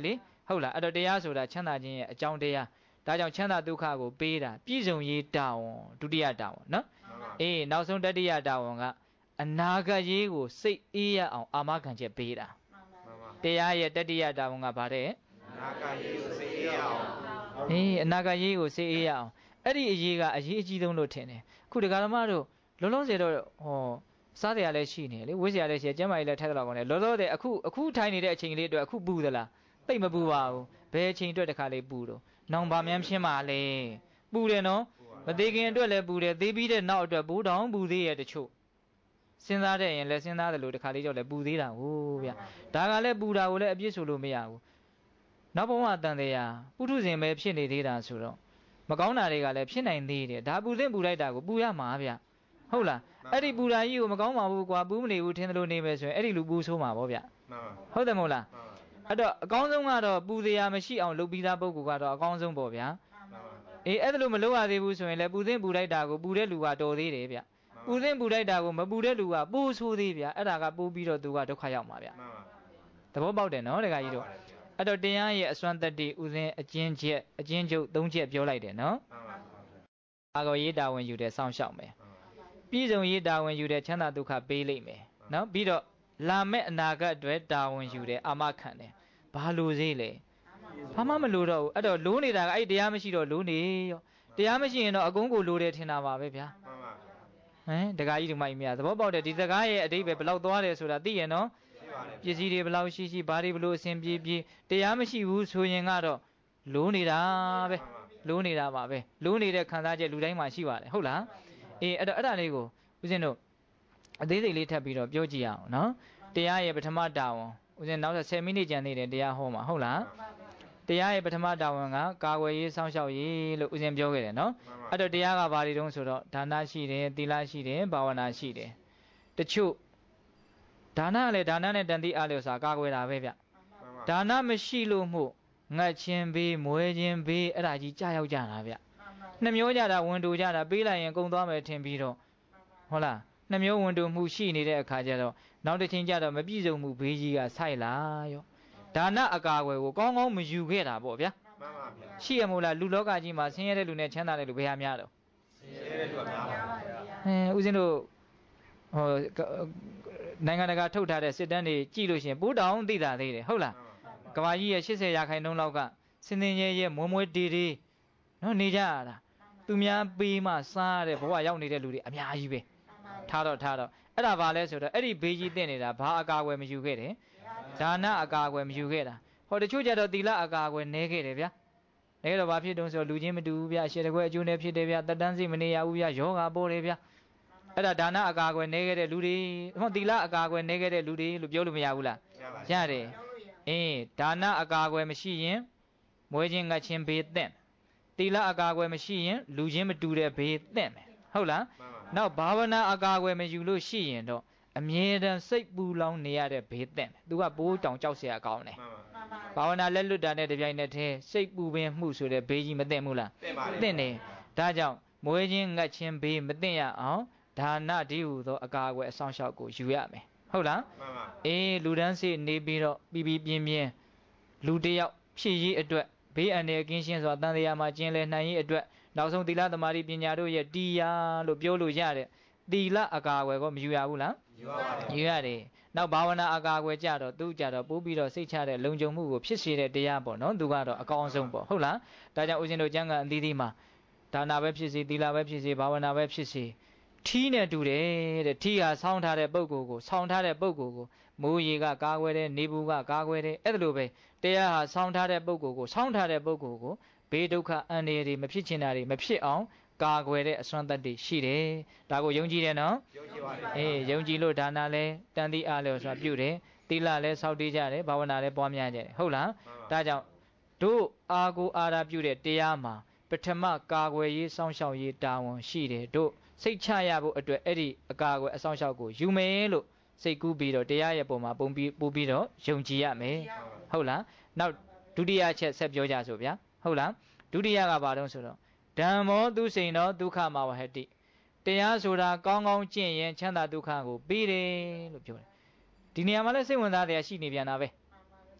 ဟုတ်လားအဲ့တော့တရားဆိုတာချမ်းသာခြင်းရဲ့အကြောင်းတရားဒါကြောင့်ချမ်းသာဒုက္ခကိုပေးတာပြည့်စုံရေးတာဝန်ဒုတိယတာဝန်နော်အေးနောက်ဆုံးတတိယတာဝန်ကအနာဂတ်ရေးကိုစိတ်အေးရအောင်အာမခံချက်ပေးတာတရားရဲ့တတိယတာဝန်ကဘာတဲ့အနာဂတ်ရေးကိုစိတ်အေးရအောင်အေးအနာဂတ်ရေးကိုစိတ်အေးရအောင်အဲ့ဒီအရေးကအရေးအကြီးဆုံးလို့ထင်တယ်ခုဒကာဓမ္မတို့လုံးလုံးစေတော့ဟောစားတရားလည်းရှိနေလေဝိဇ္ဇာလည်းရှိကျမ်းမာရေးလည်းထက်တော့ကောင်းတယ်လောလောဆယ်အခုအခုထိုင်နေတဲ့အချိန်လေးအတွက်အခုပူသလားသိမပူပါဘူးဘယ်အချိန်အတွက်တခါလေးပူတော့နောင်ဗာမြန်းရှင်းပါလေပူတယ်နော်မသေးခင်အတွက်လည်းပူတယ်သေးပြီးတဲ့နောက်အတွက်ဘိုးတောင်ပူသေးရဲ့တချို့စဉ်းစားတဲ့ရင်လည်းစဉ်းစားတယ်လို့တခါလေးကြောက်လည်းပူသေးတာဟုတ်ဗျဒါကလည်းပူတာကိုလည်းအပြစ်ဆိုလို့မရဘူးနောက်ဘဝတန်တရားပုထုဇဉ်ပဲဖြစ်နေသေးတာဆိုတော့မကောင်းတာတွေကလည်းဖြစ်နိုင်သေးတယ်ဒါပူသင့်ပူလိုက်တာကိုပူရမှာဗျဟုတ်လားအဲ့ဒီပူတာကြီးကိုမကောင်းပါဘူးကွာပူးမနေဘူးထင်တယ်လို့နေမယ်ဆိုရင်အဲ့ဒီလူပူဆိုးမှာပေါ့ဗျဟုတ်တယ်မဟုတ်လားအဲ့တော့အကောင်းဆုံးကတော့ပူတရားမရှိအောင်လုပ်ပြီးသားပုဂ္ဂိုလ်ကတော့အကောင်းဆုံးပေါ့ဗျာအေးအဲ့ဒါလို့မလုပ်ရသေးဘူးဆိုရင်လည်းပူသင့်ပူလိုက်တာကိုပူတဲ့လူကတော်သေးတယ်ဗျပူသင့်ပူလိုက်တာကိုမပူတဲ့လူကပိုးဆိုးသေးဗျအဲ့ဒါကပိုးပြီးတော့သူကဒုက္ခရောက်မှာဗျသဘောပေါက်တယ်နော်တခါကြီးတို့အဲ့တော့တရားရဲ့အစွမ်းတတ္တိဥစဉ်အကျဉ်းချက်အကျဉ်းချုပ်သုံးချက်ပြောလိုက်တယ်နော်အာကောရေးတာဝန်ယူတယ်စောင့်ရှောက်မယ်ပြည်စုံရေးတာဝန်ယူတယ်ချမ်းသာဒုက္ခပေးလိုက်မယ်နော်ပြီးတော့လာမဲ့အနာဂတ်တွေတာဝန်ယူတယ်အာမခံတယ်ဘာလို့စေးလဲဘာမှမလို့တော့ဘူးအဲ့တော့လိုးနေတာကအဲ့တရားမရှိတော့လိုးနေရောတရားမရှိရင်တော့အကုန်ကိုလိုးတယ်ထင်တာပါပဲဗျာဟမ်တခါကြီးဒီမိုက်မြသဘောပေါက်တယ်ဒီစကားရဲ့အတိတ်ပဲဘယ်လောက်သွားတယ်ဆိုတာသိရနော်ပစ္စည်းတွေဘယ်လောက်ရှိရှိဘာတွေဘလို့အစဉ်ပြေးပြေးတရားမရှိဘူးဆိုရင်ကတော့လိုးနေတာပဲလိုးနေတာပါပဲလိုးနေတဲ့ခံစားချက်လူတိုင်းမှာရှိပါတယ်ဟုတ်လားအေးအဲ့တော့အဲ့ဒါလေးကိုဦးဇင်းတို့အသေးစိတ်လေးထပ်ပြီးတော့ပြောကြည့်အောင်နော်တရားရဲ့ပထမတာဝန်ဦးဇင်းနောက်ဆယ်မိနစ်ကြံနေတယ်တရားဟောမှာဟုတ်လားတရားရဲ့ပထမတာဝန်ကကာကွယ်ရေးစောင့်ရှောက်ရေးလို့ဦးဇင်းပြောခဲ့တယ်နော်အဲ့တော့တရားကဘာတွေတုံးဆိုတော့ဒါနရှိတယ်သီလရှိတယ်ဘာဝနာရှိတယ်တချို့ဒါနလည်းဒါနနဲ့တန်တိအားလျော်စွာကာကွယ်တာပဲဗျဒါနမရှိလို့မှုငတ်ခြင်းဘေးမွဲခြင်းဘေးအဲ့ဒါကြီးကြာရောက်ကြတာဗျနှမျောကြတာဝန်တူကြတာပေးလိုက်ရင်ကုန်သွားမယ်ထင်ပြီးတော့ဟုတ်လားနှမျိုးဝန်တူမှုရှိနေတဲ့အခါကျတော့နောက်တစ်ချိန်ကျတော့မပြည့်စုံမှုဘေးကြီးကဆိုင်လာရောဒါနအကာအကွယ်ကိုကောင်းကောင်းမယူခဲ့တာပေါ့ဗျာမှန်ပါဗျာရှိရမို့လားလူလောကကြီးမှာဆင်းရဲတဲ့လူနဲ့ချမ်းသာတဲ့လူဘယ်ဟာများတော့ဆင်းရဲတဲ့လူကများပါဗျာအဲဦးဇင်းတို့ဟိုနိုင်ငံတကာထုတ်ထားတဲ့စစ်တမ်းတွေကြည့်လို့ရှိရင်ပိုးတောင်သိတာသေးတယ်ဟုတ်လားကဘာကြီးရဲ့ရှစ်ဆယ်ရာခိုင်နှုန်းလောက်ကစင်စင်ရဲရဲမွဲမွဲတေးတေးနော်နေကြရတာသူများပေးမှစားရတဲ့ဘဝရောက်နေတဲ့လူတွေအများကြီးပဲထားတော့ထားတော့အဲ့ဒါဘာလဲဆိုတော့အဲ့ဒီဘေးကြီးတင်နေတာဘာအကာအကွယ်မယူခဲ့တယ်ဒါနအကာအကွယ်မယူခဲ့တာဟောတချို့ကြတော့သီလအကာအကွယ်နည်းခဲ့တယ်ဗျာနည်းတော့ဘာဖြစ်တုံးဆိုလူချင်းမတူဘူးဗျာရှေ့တကွဲအကျိုးနဲ့ဖြစ်တယ်ဗျာတက်တန်းစိတ်မနေရဘူးဗျာယောဂပေါ်တယ်ဗျာအဲ့ဒါဒါနအကာအကွယ်နည်းခဲ့တဲ့လူတွေဟောသီလအကာအကွယ်နည်းခဲ့တဲ့လူတွေလို့ပြောလို့မရဘူးလားရတယ်အင်းဒါနအကာအကွယ်မရှိရင်မွေးခြင်းငတ်ခြင်းဘေးသင့်သီလအကာအကွယ်မရှိရင်လူချင်းမတူတဲ့ဘေးသင့်မယ်ဟုတ်လားနောက်ဘာဝနာအကာအကွယ်မယူလို့ရှိရင်တော့အမြဲတမ်းစိတ်ပူလောင်နေရတဲ့ဘေးသင့်တယ်သူကဘိုးတောင်ကြောက်เสียအကောင်းတယ်ဘာဝနာလက်လွတ်တာနဲ့တပြိုင်နက်တည်းစိတ်ပူပင်မှုဆိုတဲ့ဘေးကြီးမသင့်ဘူးလားသင့်တယ်ဒါကြောင့်မွေးခြင်းငတ်ခြင်းဘေးမသင့်ရအောင်ဒါနဒီဟုသောအကာအကွယ်အဆောင်ရှောက်ကိုယူရမယ်ဟုတ်လားအေးလူတန်းစေနေပြီးတော့ပြီးပြီးပြင်းပြင်းလူတယောက်ဖြစ်ရေးအတွက်ဘေးအန္တရာယ်ကင်းရှင်းစွာတန်တရားမှာကျင်လည်နိုင်ရေးအတွက်နောက်ဆုံးသီလသမာဓိပညာတို့ရဲ့တရားလို့ပြောလို့ရတဲ့သီလအကာအကွယ်ကိုမယူရဘူးလားယူရပါတယ်ယူရတယ်နောက်ဘာဝနာအကာအကွယ်ကြတော့သူကြတော့ပို့ပြီးတော့စိတ်ချတဲ့လုံခြုံမှုကိုဖြစ်စေတဲ့တရားပေါ့နော်သူကတော့အကောင်းဆုံးပေါ့ဟုတ်လားဒါကြောင့်ဦးဇင်းတို့ကျမ်းဂန်အသီးသီးမှာဒါနာပဲဖြစ်စေသီလပဲဖြစ်စေဘာဝနာပဲဖြစ်စေထီးနဲ့တူတယ်တဲ့ထီးဟာဆောင်းထားတဲ့ပုဂ္ဂိုလ်ကိုဆောင်းထားတဲ့ပုဂ္ဂိုလ်ကိုမိုးရေကကာကွယ်တယ်နေဘူးကကာကွယ်တယ်အဲ့ဒါလိုပဲတရားဟာဆောင်းထားတဲ့ပုဂ္ဂိုလ်ကိုဆောင်းထားတဲ့ပုဂ္ဂိုလ်ကိုဘေးဒုက္ခအန္တရာယ်တွေမဖြစ်ချင်တာတွေမဖြစ်အောင်ကာကွယ်တဲ့အစွမ်းတတ္တိရှိတယ်ဒါကိုယုံကြည်တယ်နော်ယုံကြည်ပါတယ်အေးယုံကြည်လို့ဒါနာလဲတန်တိအားလဲဆိုတာပြုတယ်သီလလဲစောင့်တည်ကြတယ်ဘာဝနာလဲပွားများကြတယ်ဟုတ်လားဒါကြောင့်တို့အာကိုအာရပြုတဲ့တရားမှာပထမကာကွယ်ရေးစောင့်ရှောက်ရေးတာဝန်ရှိတယ်တို့စိတ်ချရဖို့အတွက်အဲ့ဒီအကာအကွယ်အဆောင်ရှောက်ကိုယူမယ်လို့စိတ်ကူးပြီးတော့တရားရဲ့ပုံမှာပုံပြီးပို့ပြီးတော့ယုံကြည်ရမယ်ဟုတ်လားနောက်ဒုတိယချက်ဆက်ပြောကြဆိုဗျာဟုတ်လားဒုတိယကဘာတုံးဆိုတော့ဓမ္မောသူစိန်သောဒုက္ခမဝဟတိတရားဆိုတာကောင်းကောင်းကျင့်ရင်ချမ်းသာဒုက္ခကိုပြီးတယ်လို့ပြောတယ်ဒီနေရာမှာလည်းစိတ်ဝင်စားတရားရှိနေပြန်တာပဲ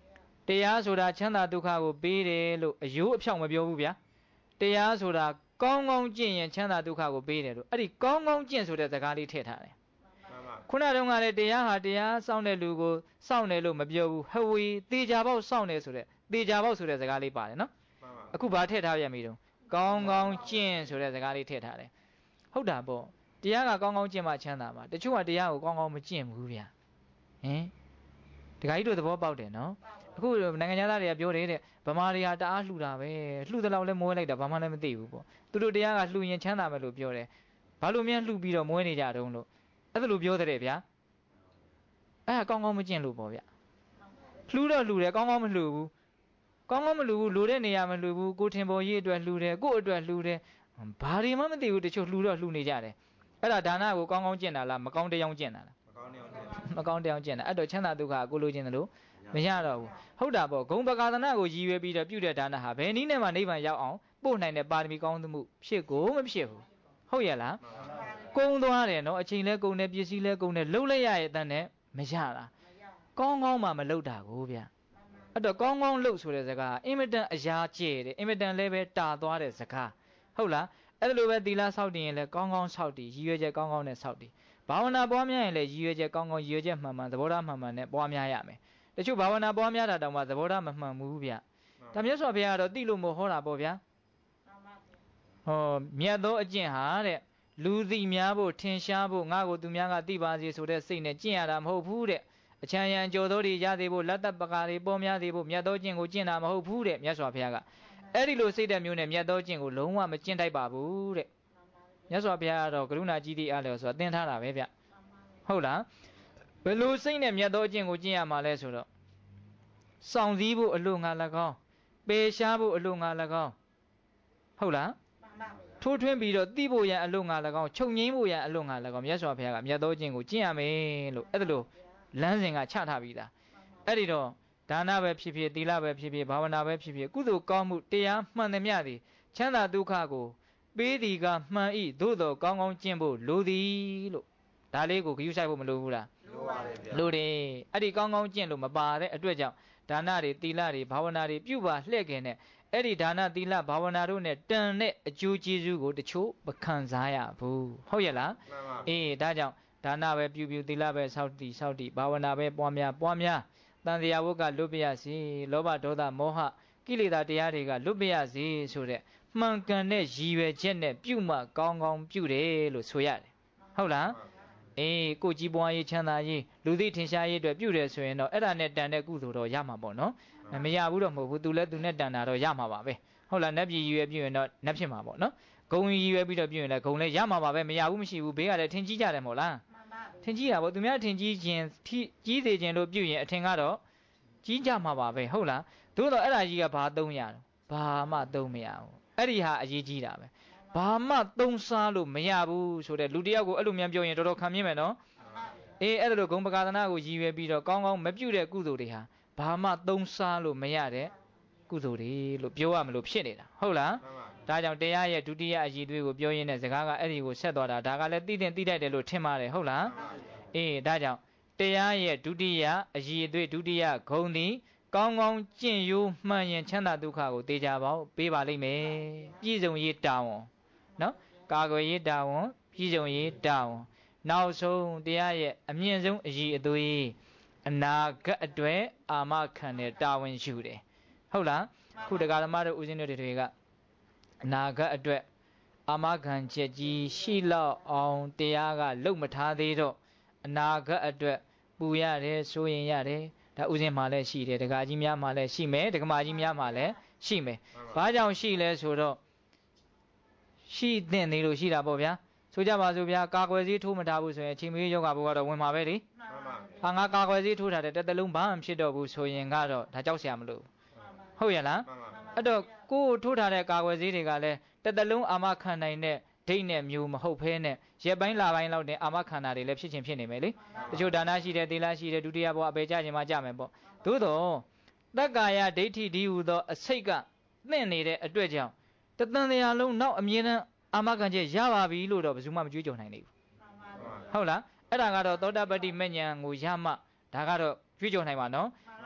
တရားဆိုတာချမ်းသာဒုက္ခကိုပေးတယ်လို့အယိုးအဖြောင့်မပြောဘူးဗျာတရားဆိုတာကောင်းကောင်းကျင့်ရင်ချမ်းသာဒုက္ခကိုပေးတယ်လို့အဲ့ဒီကောင်းကောင်းကျင့်ဆိုတဲ့စကားလေးထည့်ထားတယ်ခုနတုန်းကလည်းတရားဟာတရားစောင့်တဲ့လူကိုစောင့်တယ်လို့မပြောဘူးဟဝီတေချာပေါက်စောင့်တယ်ဆိုတဲ့တေချာပေါက်ဆိုတဲ့စကားလေးပါတယ်နော်အခုဘာထည့်ထားပြန်ပြီတော့ကောင်းကောင်းကျင့်ဆိုတဲ့စကားလေးထည့်ထားတယ်ဟုတ်တာပေါ့တရားကကောင်းကောင်းကျင့်မှချမ်းသာမှာတချို့ကတရားကိုကောင်းကောင်းမကျင့်ဘူးဗျာဟင်ဒကာကြီးတို့သဘောပေါက်တယ်နော်အခုနိုင်ငံသားတွေကပြောတယ်တဲ့ဗမာတွေကတအားလှူတာပဲလှူတဲ့လောက်လဲမွေးလိုက်တာဘာမှလည်းမသိဘူးပေါ့သူတို့တရားကလှူရင်ချမ်းသာမယ်လို့ပြောတယ်ဘာလို့မြန်လှူပြီးတော့မွေးနေကြတုံးလို့အဲ့ဒါလိုပြောတဲ့ဗျာအဲ့ဒါကောင်းကောင်းမကျင့်လို့ပေါ့ဗျလှူတော့လှူတယ်ကောင်းကောင်းမလှူဘူးကောင်းကောင်းမလှူဘူးလှူတဲ့နေရာမလှူဘူးကိုထင်ပေါ်ရေးအတွက်လှူတယ်ကို့အတွက်လှူတယ်ဘာတွေမှမသိဘူးတချို့လှူတော့လှူနေကြတယ်အဲ့ဒါဒါနကိုကောင်းကောင်းကျင့်တာလားမကောင်းတရားကျင့်တာလားမကောင်းတရားကျင့်တာအဲ့တော့ချမ်းသာဒုက္ခကိုလိုချင်တယ်လို့မရတော့ဘူးဟုတ်တာပေါ့ဂုံပကာသနာကိုရည်ရွယ်ပြီးတော့ပြုတဲ့ဒါနဟာဘယ်နည်းနဲ့မှနိဗ္ဗာန်ရောက်အောင်ပို့နိုင်တဲ့ပါရမီကောင်းမှုဖြစ်ကိုမဖြစ်ဘူးဟုတ်ရဲ့လားကုံသွားတယ်နော်အချိန်လဲကုံတယ်ပစ္စည်းလဲကုံတယ်လှုပ်လိုက်ရရဲ့တန်းနဲ့မရလားကောင်းကောင်းမှမလှုပ်တာကိုဗျအဲ့တော့ကောင်းကောင်းလှုပ်ဆိုတဲ့စကားအင်မတန်အရာကျဲတယ်အင်မတန်လည်းပဲတာသွားတဲ့စကားဟုတ်လားအဲ့လိုပဲသီလဆောက်တည်ရင်လည်းကောင်းကောင်းဆောက်တည်ရည်ရွယ်ချက်ကောင်းကောင်းနဲ့ဆောက်တည်ဘာဝနာပွားများရင်လည်းရည်ရွယ်ချက်ကောင်းကောင်းရည်ရွယ်ချက်မှန်မှန်သဘောထားမှန်မှန်နဲ့ပွားများရမယ်တချို့ဘာဝနာပွားများတာတောင်မှသဘောထားမမှန်ဘူးဗျဒါမြတ်စွာဘုရားကတော့တိလို့မဟောတာပေါ့ဗျာဟောမြတ်သောအကျင့်ဟာတဲ့လူသိများဖို့ထင်ရှားဖို့ငါ့ကိုသူများကသိပါစေဆိုတဲ့စိတ်နဲ့ကျင့်ရတာမဟုတ်ဘူးတဲ့အချမ်းရံကြော်သောတွေရသေးဖို့လက်သက်ပကာတွေပေါ်များသေးဖို့မြတ်သောကျင့်ကိုကျင့်တာမဟုတ်ဘူးတဲ့မြတ်စွာဘုရားကအဲ့ဒီလိုစိတ်တဲ့မျိုးနဲ့မြတ်သောကျင့်ကိုလုံးဝမကျင့်တတ်ပါဘူးတဲ့မြတ်စွာဘုရားကတော့ကရုဏာကြီးသည့်အားလျော်ဆိုတာသင်ထားတာပဲဗျဟုတ်လားဘယ်လိုစိတ်နဲ့မြတ်သောအကျင့်ကိုကျင့်ရမှာလဲဆိုတော့စောင့်စည်းဖို့အလို့ငါ၎င်းပေရှားဖို့အလို့ငါ၎င်းဟုတ်လားထိုးထွင်းပြီးတော့တိဖို့ရန်အလို့ငါ၎င်းချုပ်ငိမ့်ဖို့ရန်အလို့ငါ၎င်းမြတ်စွာဘုရားကမြတ်သောအကျင့်ကိုကျင့်ရမယ်လို့အဲ့ဒါလို့လမ်းစဉ်ကချထားပြီးသားအဲ့ဒီတော့ဒါနပဲဖြစ်ဖြစ်သီလပဲဖြစ်ဖြစ်ဘာဝနာပဲဖြစ်ဖြစ်ကုသိုလ်ကောင်းမှုတရားမှန်သမျှသည်ချမ်းသာဒုက္ခကိုပေးသည်ကမှန်ဤသို့တော်ကောင်းကောင်းကျင့်ဖို့လိုသည်လို့ဒါလေးကိုဂရုစိုက်ဖို့မလိုဘူးလားလိုပါတယ်ဗျာလိုတယ်အဲ့ဒီကောင်းကောင်းကျင့်လို့မပါတဲ့အတွက်ကြောင့်ဒါနတွေသီလတွေဘာဝနာတွေပြုပါလှည့်ခင်နဲ့အဲ့ဒီဒါနသီလဘာဝနာတို့နဲ့တန်တဲ့အကျိုးကျေးဇူးကိုတချို့မခံစားရဘူးဟုတ်ရဲ့လားမှန်ပါအေးဒါကြောင့်ဒါနပဲပြုပြုသီလပဲစောင့်တည်စောင့်တည်ဘာဝနာပဲပွားများပွားများတန်တရားဝတ်ကလွတ်ပြရစီလောဘဒေါသမောဟကိလေသာတရားတွေကလွတ်ပြရစီဆိုတဲ့မှန်ကန်တဲ့ရည်ရွယ်ချက်နဲ့ပြုမှကောင်းကောင်းပြုတယ်လို့ဆိုရတယ်ဟုတ်လားအေးကိုကြီးပွားရေးချမ်းသာရေးလူသိထင်ရှားရေးအတွက်ပြုတယ်ဆိုရင်တော့အဲ့ဒါနဲ့တန်တဲ့ကုသိုလ်တော့ရမှာပေါ့နော်မရဘူးတော့မဟုတ်ဘူးသူလည်းသူနဲ့တန်တာတော့ရမှာပါပဲဟုတ်လားနတ်ပြည်ရည်ရွယ်ပြုရင်တော့နတ်ဖြစ်မှာပေါ့နော်ဂုံရည်ရွယ်ပြီးတော့ပြုရင်လည်းဂုံလည်းရမှာပါပဲမရဘူးမရှိဘူးဘေးကလည်းထင်ကြီးကြတယ်မဟုတ်လားထင်ကြီးတာပေါ့သူများထင်ကြီးခြင်းကြီးစေခြင်းလို့ပြုရင်အထင်ကတော့ကြီးကြမှာပါပဲဟုတ်လားသို့တော့အဲ့ဒါကြီးကဘာသုံးရတော့ဘာမှသုံးမရဘူးအဲ့ဒီဟာအရေးကြီးတာပဲဘာမှသုံးစားလို့မရဘူးဆိုတဲ့လူတယောက်ကိုအဲ့လိုမြန်ပြောရင်တော်တော်ခံမြင်မယ်နော်အေးအဲ့လိုဂုံပကာသနာကိုရည်ရွယ်ပြီးတော့ကောင်းကောင်းမပြုတဲ့ကုသိုလ်တွေဟာဘာမှသုံးစားလို့မရတဲ့ကုသိုလ်တွေလို့ပြောရမလို့ဖြစ်နေတာဟုတ်လားဒါကြောင့်တရားရဲ့ဒုတိယအရည်အသွေးကိုပြောရင်းနဲ့စကားကအဲ့ဒီကိုဆက်သွားတာဒါကလည်းသိတဲ့သိတတ်တယ်လို့ထင်ပါတယ်ဟုတ်လားအေးဒါကြောင့်တရားရဲ့ဒုတိယအရည်အသွေးဒုတိယဂုံသည်ကောင်းကောင်းကျင့်ရိုးမှန်ရင်ချမ်းသာဒုက္ခကိုသိကြပါဦးပေးပါလိမ့်မယ်ပြည့်စုံရေးတာဝန်နော်ကာကွယ်ရေးတာဝန်ပြည့်စုံရေးတာဝန်နောက်ဆုံးတရားရဲ့အမြင့်ဆုံးအရည်အသွေးအနာဂတ်အတွက်အာမခံတဲ့တာဝန်ယူတယ်ဟုတ်လားခုတရားဓမ္မတို့ဦးဇင်းတို့တွေကအနာဂတ်အတွက်အာမခံချက်ကြီးရှိလောက်အောင်တရားကလုံမထားသေးတော့အနာဂတ်အတွက်ပူရတယ်စိုးရင်ရတယ်ဒါဥစဉ်မှာလည်းရှိတယ်ဒကာကြီးများမှာလည်းရှိမယ်ဒကမာကြီးများမှာလည်းရှိမယ်ဘာကြောင့်ရှိလဲဆိုတော့ရှိတဲ့နေလို့ရှိတာပေါ့ဗျာဆိုကြပါစို့ဗျာကာကွယ်ဆေးထိုးမထားဘူးဆိုရင်အချိန်မရွေးယောဂဘုကတော့ဝင်မှာပဲလေဟာငါကာကွယ်ဆေးထိုးထားတယ်တစ်သက်လုံးဘာမှမဖြစ်တော့ဘူးဆိုရင်ကတော့ဒါကြောက်စရာမလိုဟုတ်ရလားအဲ့တော့ကိုယ်ထိုးထားတဲ့ကာကွယ်ဆေးတွေကလည်းတစ်သက်လုံးအာမခံနိုင်တဲ့ဒိတ်နဲ့မျိုးမဟုတ်ဖဲနဲ့ရက်ပိုင်းလာပိုင်းလောက်တင်အာမခံတာတွေလည်းဖြစ်ချင်းဖြစ်နေမယ်လေတချို့ဒါနရှိတယ်သီလရှိတယ်ဒုတိယဘဝအပေကြခြင်းမှကြမယ်ပေါ့သို့တော့တက္ကာယဒိဋ္ဌိဒီဟူသောအစိတ်ကသင့်နေတဲ့အတွက်ကြောင့်တသံတရားလုံးနောက်အမြဲတမ်းအာမခံချက်ရပါပြီလို့တော့ဘယ်သူမှမကြွေးကြော်နိုင်ဘူးဟုတ်လားအဲ့ဒါကတော့သောတာပတ္တိမဉ္ဇဉ်ကိုရမှဒါကတော့ကြွေးကြော်နိုင်ပါနော်တ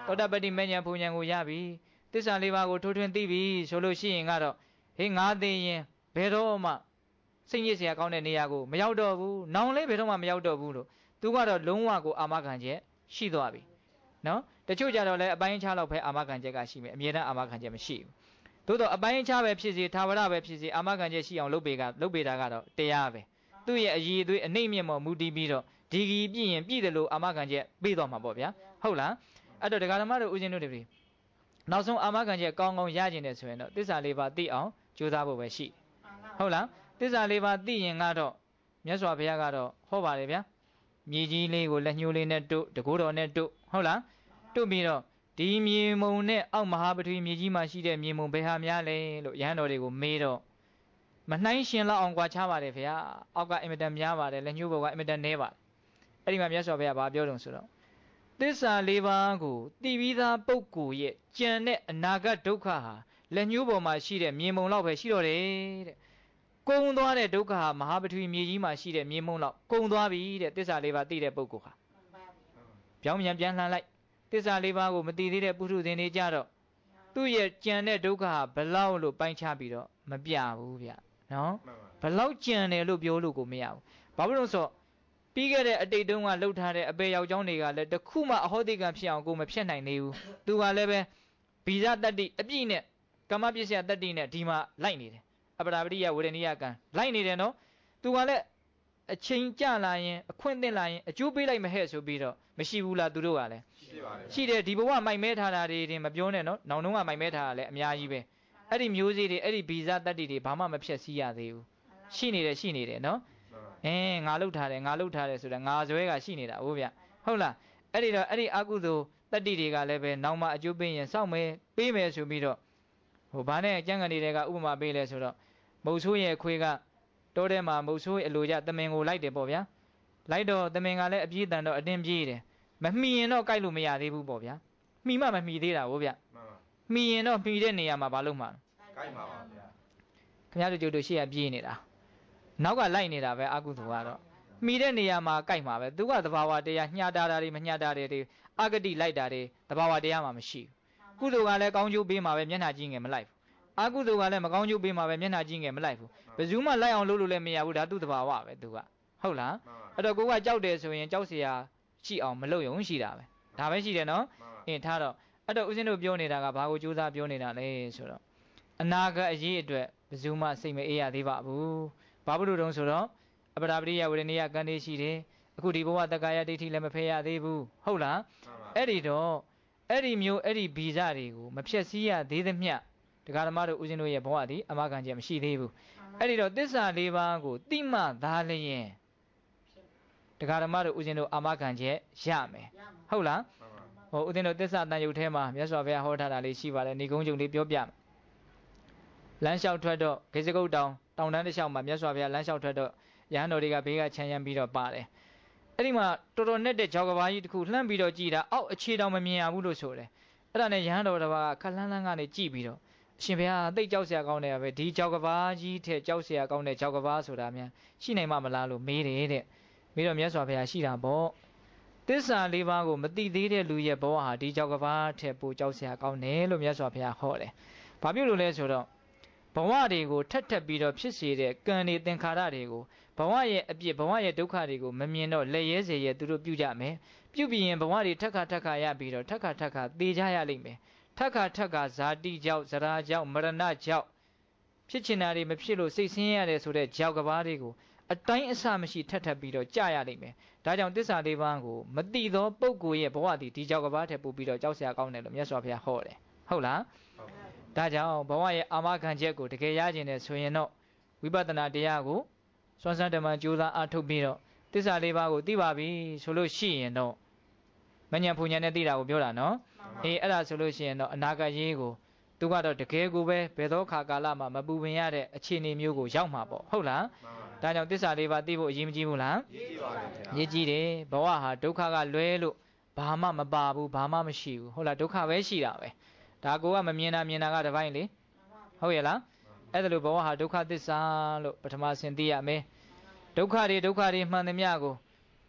သောတပတ္တိမဉ္ဇဉ်ပူဉ္ဇဉ်ကိုရပြီသစ္စာလေးပါးကိုထိုးထွင်းသိပြီဆိုလို့ရှိရင်ကတော့ဟေးငါသိရင်ဘယ်တော့မှစိတ်ညစ်စရာကောင်းတဲ့နေရာကိုမရောက်တော့ဘူးနောင်လေးဘယ်တော့မှမရောက်တော့ဘူးလို့သူကတော့လုံးဝကိုအာမခံချက်ရှိသွားပြီနော်တချို့ကြတော့လည်းအပိုင်းအခြားလောက်ပဲအာမခံချက်ကရှိမယ်အမြဲတမ်းအာမခံချက်မရှိဘူးသို့တော့အပိုင်းအခြားပဲဖြစ်စေသာဝရပဲဖြစ်စေအာမခံချက်ရှိအောင်လုပ်ပေကလုပ်ပေတာကတော့တရားပဲသူ့ရဲ့အည်အသွေးအနှိမ့်မြင့်မော်မူတည်ပြီးတော့ဒီကြီးပြည့်ရင်ပြည့်တယ်လို့အာမခံချက်ပေးတော့မှာပေါ့ဗျာဟုတ်လားအဲ့တော့ဒကာဓမ္မတို့ဦးဇင်းတို့တွေနောက်ဆုံးအာမခံချက်ကောင်းကောင်းရကျင်တယ်ဆိုရင်တော့သစ္စာလေးပါးသိအောင်ကြိုးစားဖို့ပဲရှိဟုတ်လားသစ္စာလေးပါးသိရင်ကတော့မြတ်စွာဘုရားကတော့ဟောပါတယ်ဗျာမြေကြီးလေးကိုလက်ညှိုးလေးနဲ့တို့တကိုးတော်နဲ့တို့ဟုတ်လားတို့ပြီးတော့ဒီမြေမုံနဲ့အောက်မဟာပထဝီမြေကြီးမှာရှိတဲ့မြေမုံဘယ်ဟာများလဲလို့ရဟန်းတော်တွေကိုမေးတော့မနှိုင်းရှင်လောက်အောင်ကွာခြားပါတယ်ဗျာအောက်ကအင်မတန်များပါတယ်လက်ညှိုးဘောကအင်မတန်နည်းပါတယ်အဲ့ဒီမှာမြတ်စွာဘုရားဘာပြောတုံဆိုတော့သစ္စာလေးပါးကိုသိပြီးသားပုဂ္ဂိုလ်ရဲ့ကြံတဲ့အနာဂတ်ဒုက္ခဟာလက်ညှိုးပေါ်မှာရှိတဲ့မြေမုံလောက်ပဲရှိတော့တယ်တဲ့ကုံသွားတဲ့ဒုက္ခဟာမဟာပထဝီမြေကြီးမှာရှိတဲ့မြေမုံလောက်ကုံသွားပြီတဲ့သစ္စာလေးပါးသိတဲ့ပုဂ္ဂိုလ်ဟာပြောင်းပြန်ပြန်လှန်လိုက်သစ္စာလေးပါးကိုမသိသေးတဲ့ပုထုဇဉ်တွေကြတော့သူ့ရဲ့ကြံတဲ့ဒုက္ခဟာဘလောက်လို့ပိုင်းခြားပြီးတော့မပြဘူးဗျနော်ဘလောက်ကြံတယ်လို့ပြောလို့ကိုမရဘူးဘာဖြစ်လို့ဆိုပြီးခဲ့တဲ့အတိတ်တုန်းကလှုပ်ထားတဲ့အပေယောက်ျောင်းတွေကလည်းတခုမှအဟောတိကံဖြစ်အောင်ကိုမဖြစ်နိုင်သေးဘူးသူကလည်းပဲဗီဇတတ္တိအပြည့်နဲ့ကမ္မပစ္စယတတ္တိနဲ့ဒီမှာလိုက်နေတယ်အပ္ပဒါပတိယဝေဒနိယကံလိုက်နေတယ်နော်သူကလည်းအချိန်ကြလာရင်အခွင့်သင့်လာရင်အကျိုးပေးလိုက်မဟဲ့ဆိုပြီးတော့မရှိဘူးလားသူတို့ကလည်းရှိပါတယ်ရှိတယ်ဒီဘဝမိုက်မဲထားတာတွေတင်မပြောနဲ့နော်နောင်တုန်းကမိုက်မဲထားတာလည်းအများကြီးပဲအဲ့ဒီမျိုးစေ့တွေအဲ့ဒီဗီဇတတ္တိတွေဘာမှမဖြတ်စည်းရသေးဘူးရှိနေတယ်ရှိနေတယ်နော်အင်းငါလှုပ်ထားတယ်ငါလှုပ်ထားတယ်ဆိုတော့ငါဇွဲကရှိနေတာဟုတ်ဗျဟုတ်လားအဲ့ဒီတော့အဲ့ဒီအကုသိုလ်တတ္တိတွေကလည်းပဲနောက်မှအကျိုးပေးရင်စောင့်မယ်ပေးမယ်ဆိုပြီးတော့ဟိုဘာနဲ့ကျမ်းဂန်တွေကဥပမာပေးလဲဆိုတော့မုတ်ဆိုးရဲ့ခွေးကတောထဲမှာမုတ်ဆိုးအလိုကြသမင်ကိုလိုက်တယ်ပေါ့ဗျာလိုက်တော့သမင်ကလည်းအပြေးတန်တော့အတင်းပြေးတယ်မမှီရင်တော့ကြိုက်လို့မရသေးဘူးပေါ့ဗျာမှီမှမမှီသေးတာဟုတ်ဗျမှီရင်တော့မှီတဲ့နေရာမှာဘာလို့မှကြိုက်မှာပါဗျာခင်ဗျားတို့ကြို့တို့ရှေ့ကပြေးနေတာနောက်ကလိုက်နေတာပဲအကုသိုလ်ကတော့မှီတဲ့နေရာမှာကြိုက်မှာပဲသူကသဘာဝတရားညှာတာတာတွေမညှာတာတွေအဂတိလိုက်တာတွေသဘာဝတရားမှာမရှိဘူးကုသိုလ်ကလည်းကောင်းကျိုးပေးမှာပဲမျက်နှာကြီးငယ်မလိုက်ဘူးအကုသိုလ်ကလည်းမကောင်းကျိုးပေးမှာပဲမျက်နှာကြီးငယ်မလိုက်ဘူးဘယ်သူမှလိုက်အောင်လုပ်လို့လည်းမရဘူးဒါသူ့သဘာဝပဲသူကဟုတ်လားအဲ့တော့ကိုကကြောက်တယ်ဆိုရင်ကြောက်เสียရှိအောင်မလုပ်ရုံရှိတာပဲဒါပဲရှိတယ်နော်အင်းထားတော့အဲ့တော့ဦးဇင်းတို့ပြောနေတာကဘာကိုကြိုးစားပြောနေတာလဲဆိုတော့အနာဂတ်အရေးအတွက်ဘယ်သူမှစိတ်မအေးရသေးပါဘူးဘာဖြစ်လို့တုံးဆိုတော့အပ္ပဒါပတိယဝေဒနိယကံတွေရှိတယ်အခုဒီဘဝတက္ကာယဒိဋ္ဌိလည်းမဖယ်ရသေးဘူးဟုတ်လားအဲ့ဒီတော့အဲ့ဒီမျိုးအဲ့ဒီဗီဇတွေကိုမဖြတ်စည်းရသေးသမျှတရားဓမ္မတို့ဦးဇင်းတို့ရဲ့ဘဝသည်အမခံချက်မရှိသေးဘူးအဲ့ဒီတော့သစ္စာလေးပါးကိုတိမှသာလျင်တရားဓမ္မတို့ဦးဇင်းတို့အမခံချက်ရမယ်ဟုတ်လားဟိုဦးဇင်းတို့သစ္စာတန်ရုပ်ထဲမှာမြတ်စွာဘုရားဟောထားတာလေးရှိပါတယ်ဏိကုံးကျုံလေးပြောပြမယ်လမ်းလျှောက်ထွက်တော့ဂေစကုတ်တောင်တောင်တန်းတစ်လျှောက်မှာမြတ်စွာဘုရားလမ်းလျှောက်ထွက်တော့ရဟန်းတော်တွေကဘေးကခြံရံပြီးတော့ပါတယ်အဲ့ဒီမှာတော်တော်နဲ့တဲ့ကြောက်ကဘာကြီးတစ်ခုလှမ်းပြီးတော့ကြည်တာအောက်အခြေတောင်မမြင်ရဘူးလို့ဆိုတယ်အဲ့ဒါနဲ့ရဟန်းတော်တစ်ပါးကခက်လှမ်းလှမ်းကနေကြည်ပြီးတော့အရှင်ဘုရားသိကြောက်เสียကောင်းတယ်ပဲဒီကြောက်ကဘာကြီးထဲကြောက်เสียကောင်းတဲ့ကြောက်ကဘာဆိုတာများရှိနိုင်မှမလားလို့မေးတယ်တဲ့ပြီးတော့မြတ်စွာဘုရားရှိတာပေါ့သစ္စာလေးပါးကိုမသိသေးတဲ့လူရဲ့ဘဝဟာဒီကြောက်ကဘာထဲပိုကြောက်เสียကောင်းတယ်လို့မြတ်စွာဘုရားဟောတယ်ဘာဖြစ်လို့လဲဆိုတော့ဘဝတွေကိုထက်ထက်ပြီးတော့ဖြစ်စေတဲ့ကံတွေသင်္ခါရတွေကိုဘဝရဲ့အပြစ်ဘဝရဲ့ဒုက္ခတွေကိုမမြင်တော့လက်ရဲစေရဲသူတို့ပြုကြမယ်ပြုပြီးရင်ဘဝတွေထက်ခါထက်ခါရပြီးတော့ထက်ခါထက်ခါသေကြရလိမ့်မယ်ထက်ခါထက်ခါဇာတိကြောင့်ဇရာကြောင့်မရဏကြောင့်ဖြစ်ချင်တာတွေမဖြစ်လို့စိတ်ဆင်းရဲဆိုတဲ့ကြောက်ကဘာတွေကိုအတိုင်းအဆမရှိထက်ထက်ပြီးတော့ကြာရလိမ့်မယ်ဒါကြောင့်သစ္စာလေးပါးကိုမသိသောပုဂ္ဂိုလ်ရဲ့ဘဝတည်ဒီကြောက်ကဘာထက်ပို့ပြီးတော့ကြောက်စရာကောင်းတယ်လို့မြတ်စွာဘုရားဟောတယ်ဟုတ်လားဒါကြောင့်ဘဝရဲ့အာမခံချက်ကိုတကယ်ရခြင်းနဲ့ဆိုရင်တော့ဝိပဿနာတရားကိုစွမ်းစမ်းဓမ္မကြိုးစားအားထုတ်ပြီးတော့သစ္စာလေးပါးကိုသိပါပြီဆိုလို့ရှိရင်တော့မဉ္ဇဉ်ဖူဉ္ဇဉ်နဲ့သိတာကိုပြောတာနော်အေးအဲ့ဒါဆိုလို့ရှိရင်တော့အနာဂတ်ရေးကိုသူကတော့တကယ်ကိုပဲဘယ်သောခါကာလမှာမပူပင်ရတဲ့အခြေအနေမျိုးကိုရောက်မှာပေါ့ဟုတ်လားဒါကြောင့်သစ္စာလေးပါးသိဖို့အရေးမကြီးဘူးလားရေးကြည့်ပါတယ်ဗျာရေးကြည့်တယ်ဘဝဟာဒုက္ခကလွဲလို့ဘာမှမပါဘူးဘာမှမရှိဘူးဟုတ်လားဒုက္ခပဲရှိတာပဲဒါကိုကမမြင်တာမြင်တာကတစ်ပိုင်းလေဟုတ်ရဲ့လားအဲ့ဒါလိုဘဝဟာဒုက္ခသစ္စာလို့ပထမဆင်သိရမယ်ဒုက္ခတွေဒုက္ခတွေမှန်သမျှကို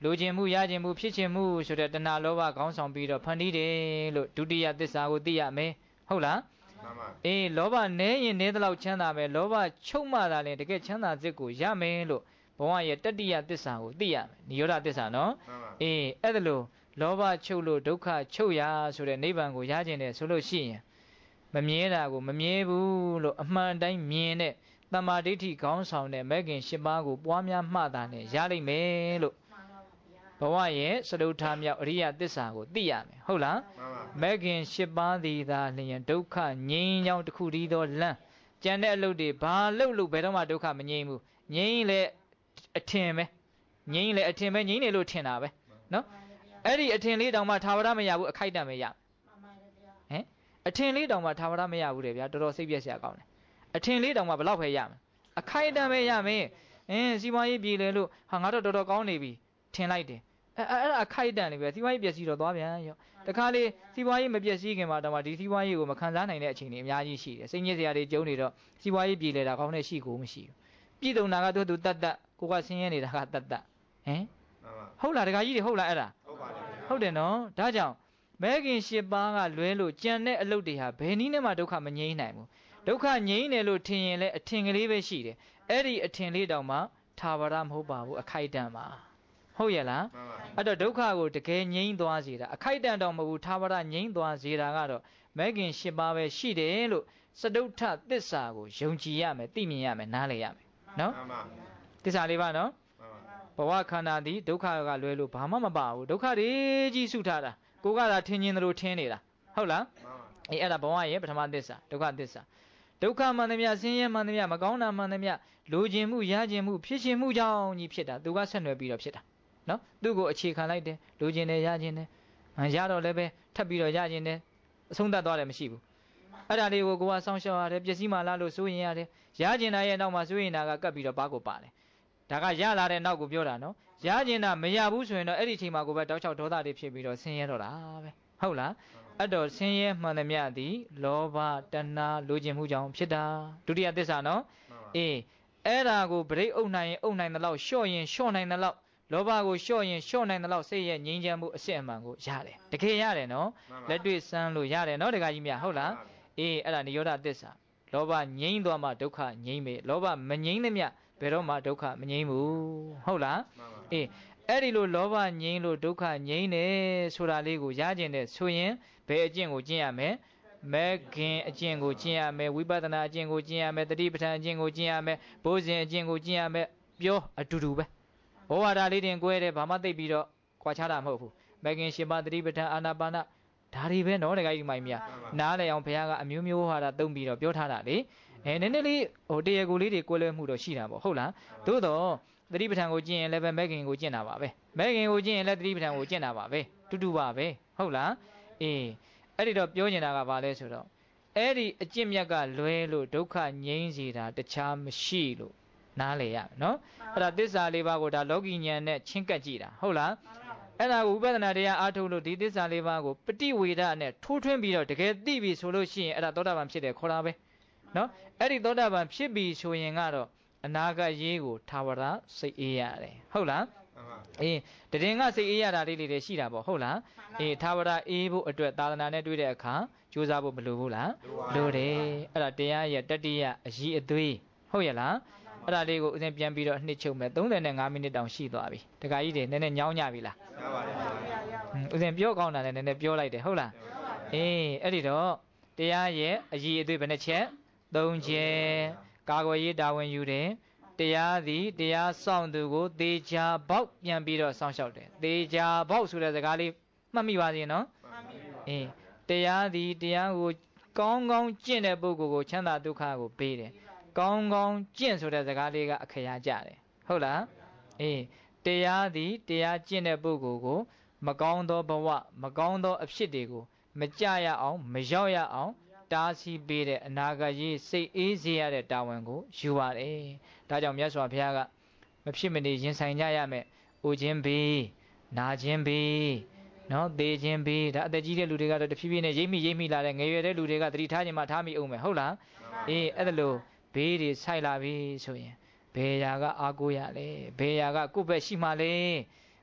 လိုချင်မှုရချင်မှုဖြစ်ချင်မှုဆိုတဲ့တဏှာလောဘခေါင်းဆောင်ပြီးတော့ဖန်တီးတယ်လို့ဒုတိယသစ္စာကိုသိရမယ်ဟုတ်လားအေးလောဘနည်းရင်နည်းသလောက်ချမ်းသာမယ်လောဘချုပ်မှသာလေတကယ်ချမ်းသာစစ်ကိုရမယ်လို့ဘဝရဲ့တတိယသစ္စာကိုသိရမယ်နိရောဓသစ္စာနော်အေးအဲ့ဒါလို့လောဘချုပ်လို့ဒုက္ခချုပ်ရဆိုတဲ့နိဗ္ဗာန်ကိုရခြင်းတယ်ဆိုလို့ရှိရင်မမြဲတာကိုမမြဲဘူးလို့အမှန်တိုင်းမြင်တဲ့တမ္မာဒိဋ္ဌိခေါင်းဆောင်တဲ့မဲ့ခင်၈ပါးကိုပွားများမှတာနဲ့ရလိမ့်မယ်လို့ဘဝရဲ့စတုထာမြောက်အရိယသစ္စာကိုသိရမယ်ဟုတ်လားမဲ့ခင်၈ပါးသည်သာလျင်ဒုက္ခငြိမ်းချောင်းတစ်ခုတည်းသောလမ်းကြံတဲ့အလုပ်တွေဘာလုပ်လို့ဘယ်တော့မှဒုက္ခမငြိမ်းဘူးငြိမ်းလေအထင်ပဲငြိမ်းလေအထင်ပဲငြိမ်းတယ်လို့ထင်တာပဲနော်အဲ့ဒီအထင်လေးတောင်မှထာဝရမရဘူးအခိုက်အတန့်ပဲရဟမ်အထင်လေးတောင်မှထာဝရမရဘူးလေဗျာတော်တော်စိတ်ပြည့်စရာကောင်းတယ်အထင်လေးတောင်မှဘယ်လောက်ပဲရမယ်အခိုက်အတန့်ပဲရမယ်အင်းစီးပွားရေးပြည်လေလို့ဟာငါတော့တော်တော်ကောင်းနေပြီထင်လိုက်တယ်အဲအဲ့ဒါအခိုက်အတန့်လေးပဲစီးပွားရေးပျက်စီးတော့သွားပြန်ရောတခါလေစီးပွားရေးမပျက်စီးခင်မှာတော့မှဒီစီးပွားရေးကိုမခံစားနိုင်တဲ့အချိန်တွေအများကြီးရှိတယ်စိတ်ညစ်စရာတွေကျုံနေတော့စီးပွားရေးပြည်လေတာကောင်းတဲ့ရှိကိုမရှိဘူးပြည်တုံနာကသူ့သူတတ်တတ်ကိုကဆင်းရဲနေတာကတတ်တတ်ဟင်ဟုတ်လားတခါကြီးတွေဟုတ်လားအဲ့ဒါဟုတ်ပါတယ်ဟုတ်တယ်နော်ဒါကြောင့်မဲခင်၈ပါးကလွဲလို့ကြံတဲ့အလုပ်တွေဟာဘယ်နည်းနဲ့မှဒုက္ခမငြိမ်းနိုင်ဘူးဒုက္ခငြိမ်းတယ်လို့ထင်ရင်လည်းအထင်ကလေးပဲရှိတယ်အဲ့ဒီအထင်လေးတောင်မှထာဝရမဟုတ်ပါဘူးအခိုက်အတန့်ပါဟုတ်ရဲ့လားအဲ့တော့ဒုက္ခကိုတကယ်ငြိမ်းသွားစေတာအခိုက်အတန့်တော့မဟုတ်ဘူးထာဝရငြိမ်းသွားစေတာကတော့မဲခင်၈ပါးပဲရှိတယ်လို့စတုထသစ္စာကိုယုံကြည်ရမယ်သိမြင်ရမယ်နားလည်ရမယ်နော်သစ္စာလေးပါနော်ဘဝခန္ဓာသည်ဒုက္ခကလွဲလို့ဘာမှမပါဘူးဒုက္ခတွေကြီးစုထားတာကိုကသာထင်ခြင်းတို့ထင်နေတာဟုတ်လားအေးအဲ့ဒါဘဝရဲ့ပထမသစ္စာဒုက္ခသစ္စာဒုက္ခမှန်သမျှဆင်းရဲမှန်သမျှမကောင်းတာမှန်သမျှလိုချင်မှုရချင်မှုဖြစ်ခြင်းမှုကြောင့်ကြီးဖြစ်တာသူကဆက်နွယ်ပြီးတော့ဖြစ်တာနော်သူ့ကိုအခြေခံလိုက်တယ်လိုချင်တယ်ရချင်တယ်ရတော့လည်းပဲထပ်ပြီးတော့ရချင်တယ်အဆုံးသတ်သွားတယ်မရှိဘူးအဲ့ဒါလေးကိုကိုကစောင့်ရှောက်ရတယ်ပျက်စီးမှလားလို့စိုးရင်ရတယ်ရချင်တာရဲ့နောက်မှာစိုးရင်တာကကပ်ပြီးတော့ဘာကိုပါတယ်ဒါကရလာတဲ့နောက်ကိုပြောတာနော်ရကျင်တာမရဘူးဆိုရင်တော့အဲ့ဒီချိန်မှာကိုပဲတောက်ချောက်ဒေါသတွေဖြစ်ပြီးတော့ဆင်းရဲတော့တာပဲဟုတ်လားအဲ့တော့ဆင်းရဲမှန်သမျှသည်လောဘတဏှာလိုချင်မှုကြောင့်ဖြစ်တာဒုတိယသစ္စာနော်အေးအဲ့ဒါကိုဗရိတ်အုပ်နိုင်ရင်အုပ်နိုင်တဲ့လောက်လျှော့ရင်လျှော့နိုင်တဲ့လောက်လောဘကိုလျှော့ရင်လျှော့နိုင်တဲ့လောက်စိတ်ရဲ့ငြိမ်းချမ်းမှုအစစ်အမှန်ကိုရတယ်တကယ်ရတယ်နော်လက်တွေ့စမ်းလို့ရတယ်နော်တခါကြီးမြဟုတ်လားအေးအဲ့ဒါနိရောဓသစ္စာလောဘငြိမ်းသွားမှဒုက္ခငြိမ်းမယ်လောဘမငြိမ်းသမျှဘယ်တော့မှဒုက္ခမငြိမ်းဘူးဟုတ်လားအေးအဲ့ဒီလိုလောဘငြိမ်းလို့ဒုက္ခငြိမ်းတယ်ဆိုတာလေးကိုရကျင်တဲ့ဆိုရင်ဘယ်အကျင့်ကိုကျင့်ရမလဲမဲခင်အကျင့်ကိုကျင့်ရမယ်ဝိပဿနာအကျင့်ကိုကျင့်ရမယ်တတိပဋ္ဌာန်အကျင့်ကိုကျင့်ရမယ်ဘိုးစဉ်အကျင့်ကိုကျင့်ရမယ်ပြောအတူတူပဲဘဝဓာလေးတင်ကွဲတယ်ဘာမှသိပ်ပြီးတော့ခွာခြားတာမဟုတ်ဘူးမဲခင်ရှင်ပါတတိပဋ္ဌာန်အာနာပါနဒါတွေပဲနော်တကယ်ကြီးမိုင်းမြနားလေအောင်ဘုရားကအမျိုးမျိုးဟာတာသုံးပြီးတော့ပြောထားတာလေအဲနည်းနည်းလေးဟိုတရေကိုလေးတွေကွဲလွဲမှုတော့ရှိတာပေါ့ဟုတ်လားသို့တော့တတိပဋ္ဌာန်ကိုကျင့်ရင်လည်းပဲမဲခင်ကိုကျင့်တာပါပဲမဲခင်ကိုကျင့်ရင်လည်းတတိပဋ္ဌာန်ကိုကျင့်တာပါပဲတူတူပါပဲဟုတ်လားအေးအဲ့ဒီတော့ပြောနေတာကဘာလဲဆိုတော့အဲ့ဒီအကျင့်မြတ်ကလွဲလို့ဒုက္ခငြိမ်းစေတာတခြားမရှိလို့နားလေရနော်အဲ့ဒါသစ္စာလေးပါးကိုဒါလောကီဉာဏ်နဲ့ချင်းကပ်ကြည့်တာဟုတ်လားအဲ့ဒါကိုဝိပဿနာတရားအားထုတ်လို့ဒီသစ္စာလေးပါးကိုပฏิဝေဒနဲ့ထိုးထွင်းပြီးတော့တကယ်သိပြီဆိုလို့ရှိရင်အဲ့ဒါသောတာပန်ဖြစ်တယ်ခေါ်တာပဲနော်အဲ့ဒီသောတာပန်ဖြစ်ပြီဆိုရင်ကတော့အနာဂတ်ရေးကိုထာဝရစိတ်အေးရတယ်ဟုတ်လားအေးတည်ငါစိတ်အေးရတာလေးတွေရှိတာပေါ့ဟုတ်လားအေးထာဝရအေးဖို့အတွက်သာသနာနဲ့တွေ့တဲ့အခါကြိုးစားဖို့မလိုဘူးလားလိုတယ်အဲ့ဒါတရားရဲ့တတိယအကြီးအသွေးဟုတ်ရဲ့လားအဲ့ဒါလေးကိုဦးဇင်းပြန်ပြီးတော့နှစ်ချုပ်မယ်သုံး十五မိနစ်တောင်ရှိသွားပြီတခါကြီးတွေနည်းနည်းညောင်းကြပြီလားညောင်းပါတယ်ဦးဇင်းပြောကောင်းတာလည်းနည်းနည်းပြောလိုက်တယ်ဟုတ်လားအေးအဲ့ဒီတော့တရားရဲ့အကြီးအသွေးဘယ်နှချက်သုံးချက်ကာကွယ်ရေးတာဝန်ယူတယ်တရားသည်တရားဆောင်သူကိုသေချာပေါက်ပြန်ပြီးတော့စောင့်ရှောက်တယ်သေချာပေါက်ဆိုတဲ့စကားလေးမှတ်မိပါစေနော်မှတ်မိပါအေးတရားသည်တရားကိုကောင်းကောင်းကျင့်တဲ့ပုဂ္ဂိုလ်ကိုချမ်းသာဒုက္ခကိုပေးတယ်ကောင်းကောင်းကျင့်ဆိုတဲ့စကားလေးကအခရာကြတယ်ဟုတ်လားအေးတရားသည်တရားကျင့်တဲ့ပုဂ္ဂိုလ်ကိုမကောင်းသောဘဝမကောင်းသောအဖြစ်တွေကိုမကြရအောင်မရောက်ရအောင်တားဆီးပေးတဲ့အနာဂတ်ရေးစိတ်အေးစေရတဲ့တာဝန်ကိုယူပါတယ်ဒါကြောင့်မြတ်စွာဘုရားကမဖြစ်မနေရင်ဆိုင်ကြရမယ်အိုခြင်းဘေးနာခြင်းဘေးနော်သေခြင်းဘေးဒါအသက်ကြီးတဲ့လူတွေကတော့တဖြည်းဖြည်းနဲ့ရိပ်မိရိပ်မိလာတဲ့ငယ်ရွယ်တဲ့လူတွေကသတိထားခြင်းမှထားမိအောင်မယ်ဟုတ်လားအေးအဲ့ဒါလို့ဘေးတွေဆိုင်လာပြီဆိုရင်ဘယ်ရာကအားကိုးရလဲဘယ်ရာကကိုယ့်ဘက်ရှိမှလဲ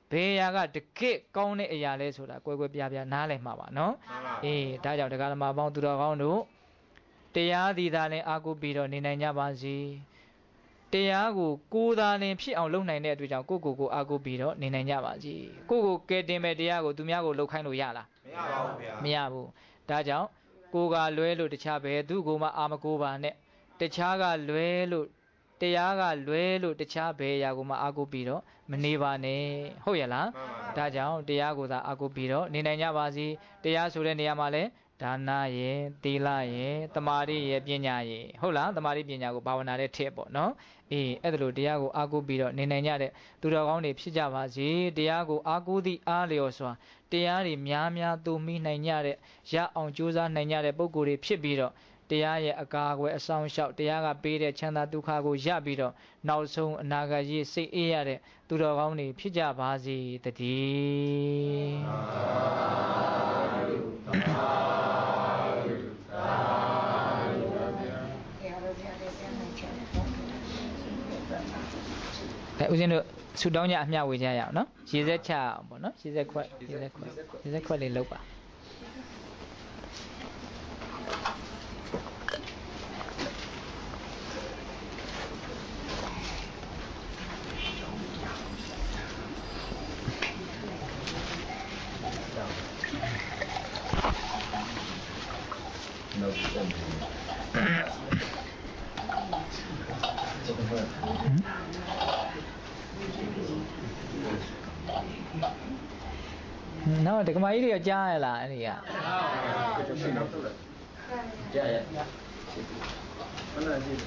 ဘေးရာကတကယ့်ကောင်းတဲ့အရာလဲဆိုတာကွယ်ကွယ်ပြားပြားနားလည်မှာပါနော်အေးဒါကြောင့်တရားဓမ္မပေါင်းသူတော်ကောင်းတို့တရားသည်သာလင်အားကိုးပြီးတော့နေနိုင်ကြပါစေတရားကိုကိုယ်သာလင်ဖြစ်အောင်လုပ်နိုင်တဲ့အတွက်ကြောင့်ကိုယ့်ကိုယ်ကိုအားကိုးပြီးတော့နေနိုင်ကြပါစေကိုယ့်ကိုကယ်တင်မဲ့တရားကိုသူများကိုလှုပ်ခိုင်းလို့ရလားမရပါဘူးဗျာမရဘူးဒါကြောင့်ကိုယ်ကလွဲလို့တခြားဘယ်သူကိုမှအာမကိုးပါနဲ့တခြားကလွဲလို့တရားကလွဲလို့တခြားဘယ်အရာကိုမှအားကိုးပြီးတော့မနေပါနဲ့ဟုတ်ရဲ့လားဒါကြောင့်တရားကိုသာအားကိုးပြီးတော့နေနိုင်ကြပါစေတရားဆိုတဲ့နေရာမှာလဲဒါနရဲ့သီလရဲ့တမာတိရဲ့ပညာရဲ့ဟုတ်လားတမာတိပညာကိုဘာဝနာတဲ့ထည့်ပေါ့နော်အေးအဲ့ဒါလိုတရားကိုအားကိုးပြီးတော့နေနိုင်ကြတဲ့သူတော်ကောင်းတွေဖြစ်ကြပါစေတရားကိုအားကိုးသည့်အားလျော်စွာတရားတွေများများသို့မိနိုင်ကြတဲ့ရအောင်ကြိုးစားနိုင်ကြတဲ့ပုဂ္ဂိုလ်တွေဖြစ်ပြီးတော့တရားရဲ့အကာအကွယ်အဆောင်လျှောက်တရားကပေးတဲ့ချမ်းသာဒုက္ခကိုရပြီးတော့နောက်ဆုံးအနာဂတ်ရေးစိတ်အေးရတဲ့သူတော်ကောင်းတွေဖြစ်ကြပါစေတည်းအဲဦးဇင်းတို့ဆူတောင်းကြအမျှဝေကြရအောင်နော်ရေစက်ချအောင်ပေါ့နော်ရေစက်ခွက်ရေစက်ခွက်ရေစက်ခွက်လေးလောက်ပါနော်တက္ကမကြီးတွေကကြားရလားအဲ့ဒီကကြားရမှန်လားကြည့်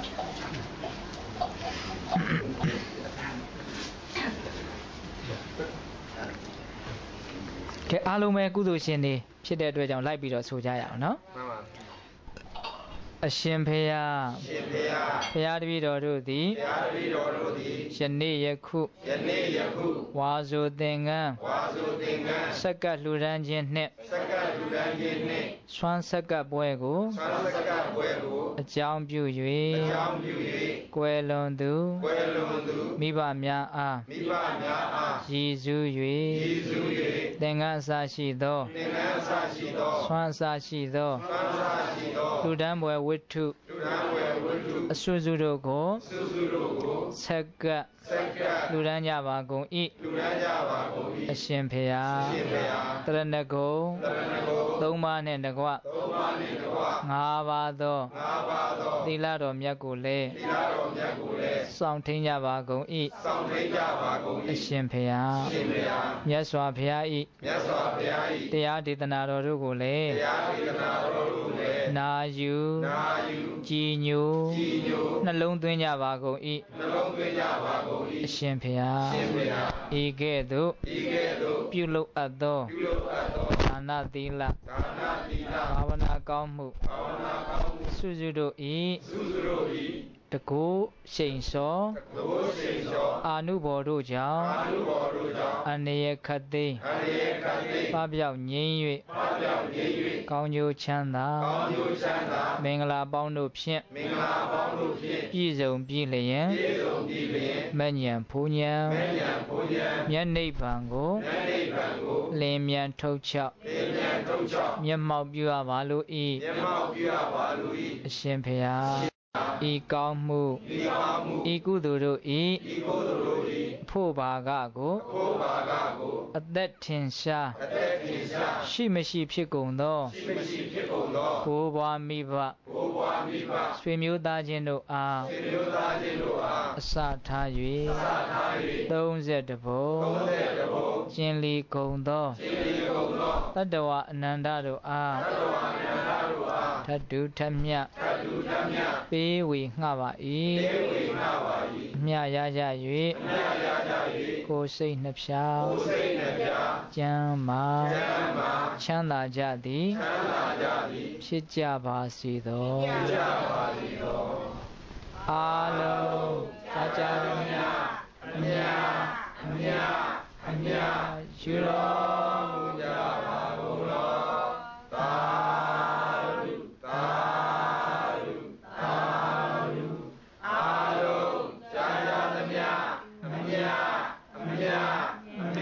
ကဲအားလုံးပဲကုသိုလ်ရှင်တွေဖြစ်တဲ့အတွက်ကြောင့်လိုက်ပြီးတော့ဆိုကြရအောင်နော်မှန်ပါအရှင်ဖေယရှင်ဖေယဘုရားတပည့်တော်တို့သည်ဘုရားတပည့်တော်တို့သည်ယနေ့ယခုယနေ့ယခုဝါဆိုသင်္ကန်းဝါဆိုသင်္ကန်းစက္ကလှူဒန်းခြင်းနှင့်စက္ကလှူဒန်းခြင်းနှင့်ဆွမ်းစက္ကပွဲကိုဆွမ်းစက္ကပွဲကိုအကြောင်းပြု၍အကြောင်းပြု၍ကွယ်လွန်သူကွယ်လွန်သူမိဘများအားမိဘများအားရည်စူး၍ရည်စူး၍သင်္ကန်းအစရှိသောသင်္ကန်းအစရှိသောဆွမ်းအစရှိသောဆွမ်းအစရှိသောလှူဒန်းပွဲဝတ္ထုလူရန်ဝေဝတ္ထုအစွစုတို့ကိုအစွစုတို့ကိုဆက်ကဆက်ကလူရန်ကြပါကုန်၏လူရန်ကြပါကုန်၏အရှင်ဖေယအရှင်ဖေယတရဏဂုံတရဏဂုံသုံးပါးနှင့်တကွသုံးပါးနှင့်တကွငါးပါးသောငါးပါးသောသီလတော်မြတ်ကိုလည်းသီလတော်မြတ်ကိုလည်းစောင့်ထိန်ကြပါကုန်၏စောင့်ထိန်ကြပါကုန်၏အရှင်ဖေယအရှင်ဖေယမြတ်စွာဘုရား၏မြတ်စွာဘုရား၏တရားဒေသနာတော်တို့ကိုလည်းတရားဒေသနာတော်တို့ကိုလည်းနာယူနာယူကြည်ညိုကြည်ညိုနှလုံးသွင်းကြပါကုန်၏နှလုံးသွင်းကြပါကုန်၏အရှင်ဖေယအရှင်ဖေယဤကဲ့သို့ဤကဲ့သို့ပြုလုပ်အပ်သောပြုလုပ်အပ်သောဒါနသီလဒါနသီလဘာဝနာကောင်းမှုဘာဝနာကောင်းမှုစုစုတို့ဤစုစုတို့ဤတကိုးရှိန်စောတကိုးရှိန်စောအာနုဘော်တို့ကြောင့်အာနုဘော်တို့ကြောင့်အနည်းခတ်သိအနည်းခတ်သိပပျောက်ငြိမ်း၍ပပျောက်ငြိမ်း၍ကောင်းကျိုးချမ်းသာကောင်းကျိုးချမ်းသာမင်္ဂလာပေါင်းတို့ဖြင့်မင်္ဂလာပေါင်းတို့ဖြင့်ပြည့်စုံပြည့်လျင်ပြည့်စုံပြည့်လျင်မဉ္ဇဉ်ဖူးဉဏ်မဉ္ဇဉ်ဖူးဉဏ်မျက်နိဗ္ဗာန်ကိုမျက်နိဗ္ဗာန်ကိုလင်းမြန်ထုတ်ချောက်လင်းမြန်ထုတ်ချောက်မျက်မှောက်ပြုရပါလို၏မျက်မှောက်ပြုရပါလို၏အရှင်ဖေယဤကောင်းမှုဤကောင်းမှုဤကုသိုလ်တို့ဤဤကုသိုလ်တို့ဤဖို့ဘာကကိုဖို့ဘာကကိုအသက်ထင်ရှားအသက်ထင်ရှားရှိမရှိဖြစ်ကုန်သောရှိမရှိဖြစ်ကုန်သောကိုယ်ဘွားမိဘကိုယ်ဘွားမိဘဆွေမျိုးသားချင်းတို့အားဆွေမျိုးသားချင်းတို့အားအစထား၍အစထား၍သုံးဆယ်တဘုံသုံးဆယ်တဘုံကျင်လီကုန်သောကျင်လီကုန်သောတတ္တဝအနန္တတို့အားတတ္တဝအနန္တတို့အားထတုထမြတ်ထတုထမြတ်ပေးဝေငှပါ၏ပေးဝေငှပါ၏အမြရကြ၍အမြရကြ၍ကိုယ်စိတ်နှဖျားကိုယ်စိတ်နှဖျားကျမ်းမာကျမ်းမာချမ်းသာကြသည်ချမ်းသာကြသည်ဖြစ်ကြပါစေသောဖြစ်ကြပါစေသောအာလုံးသာကြသည်များအမြအမြအမြယူတော်မူကြပါကုန်သောသာဓုသာဓုသာဓုအာလုံးသာကြသည်များအမြအမြအမြ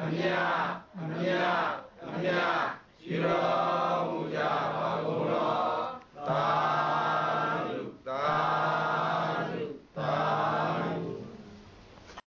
မြ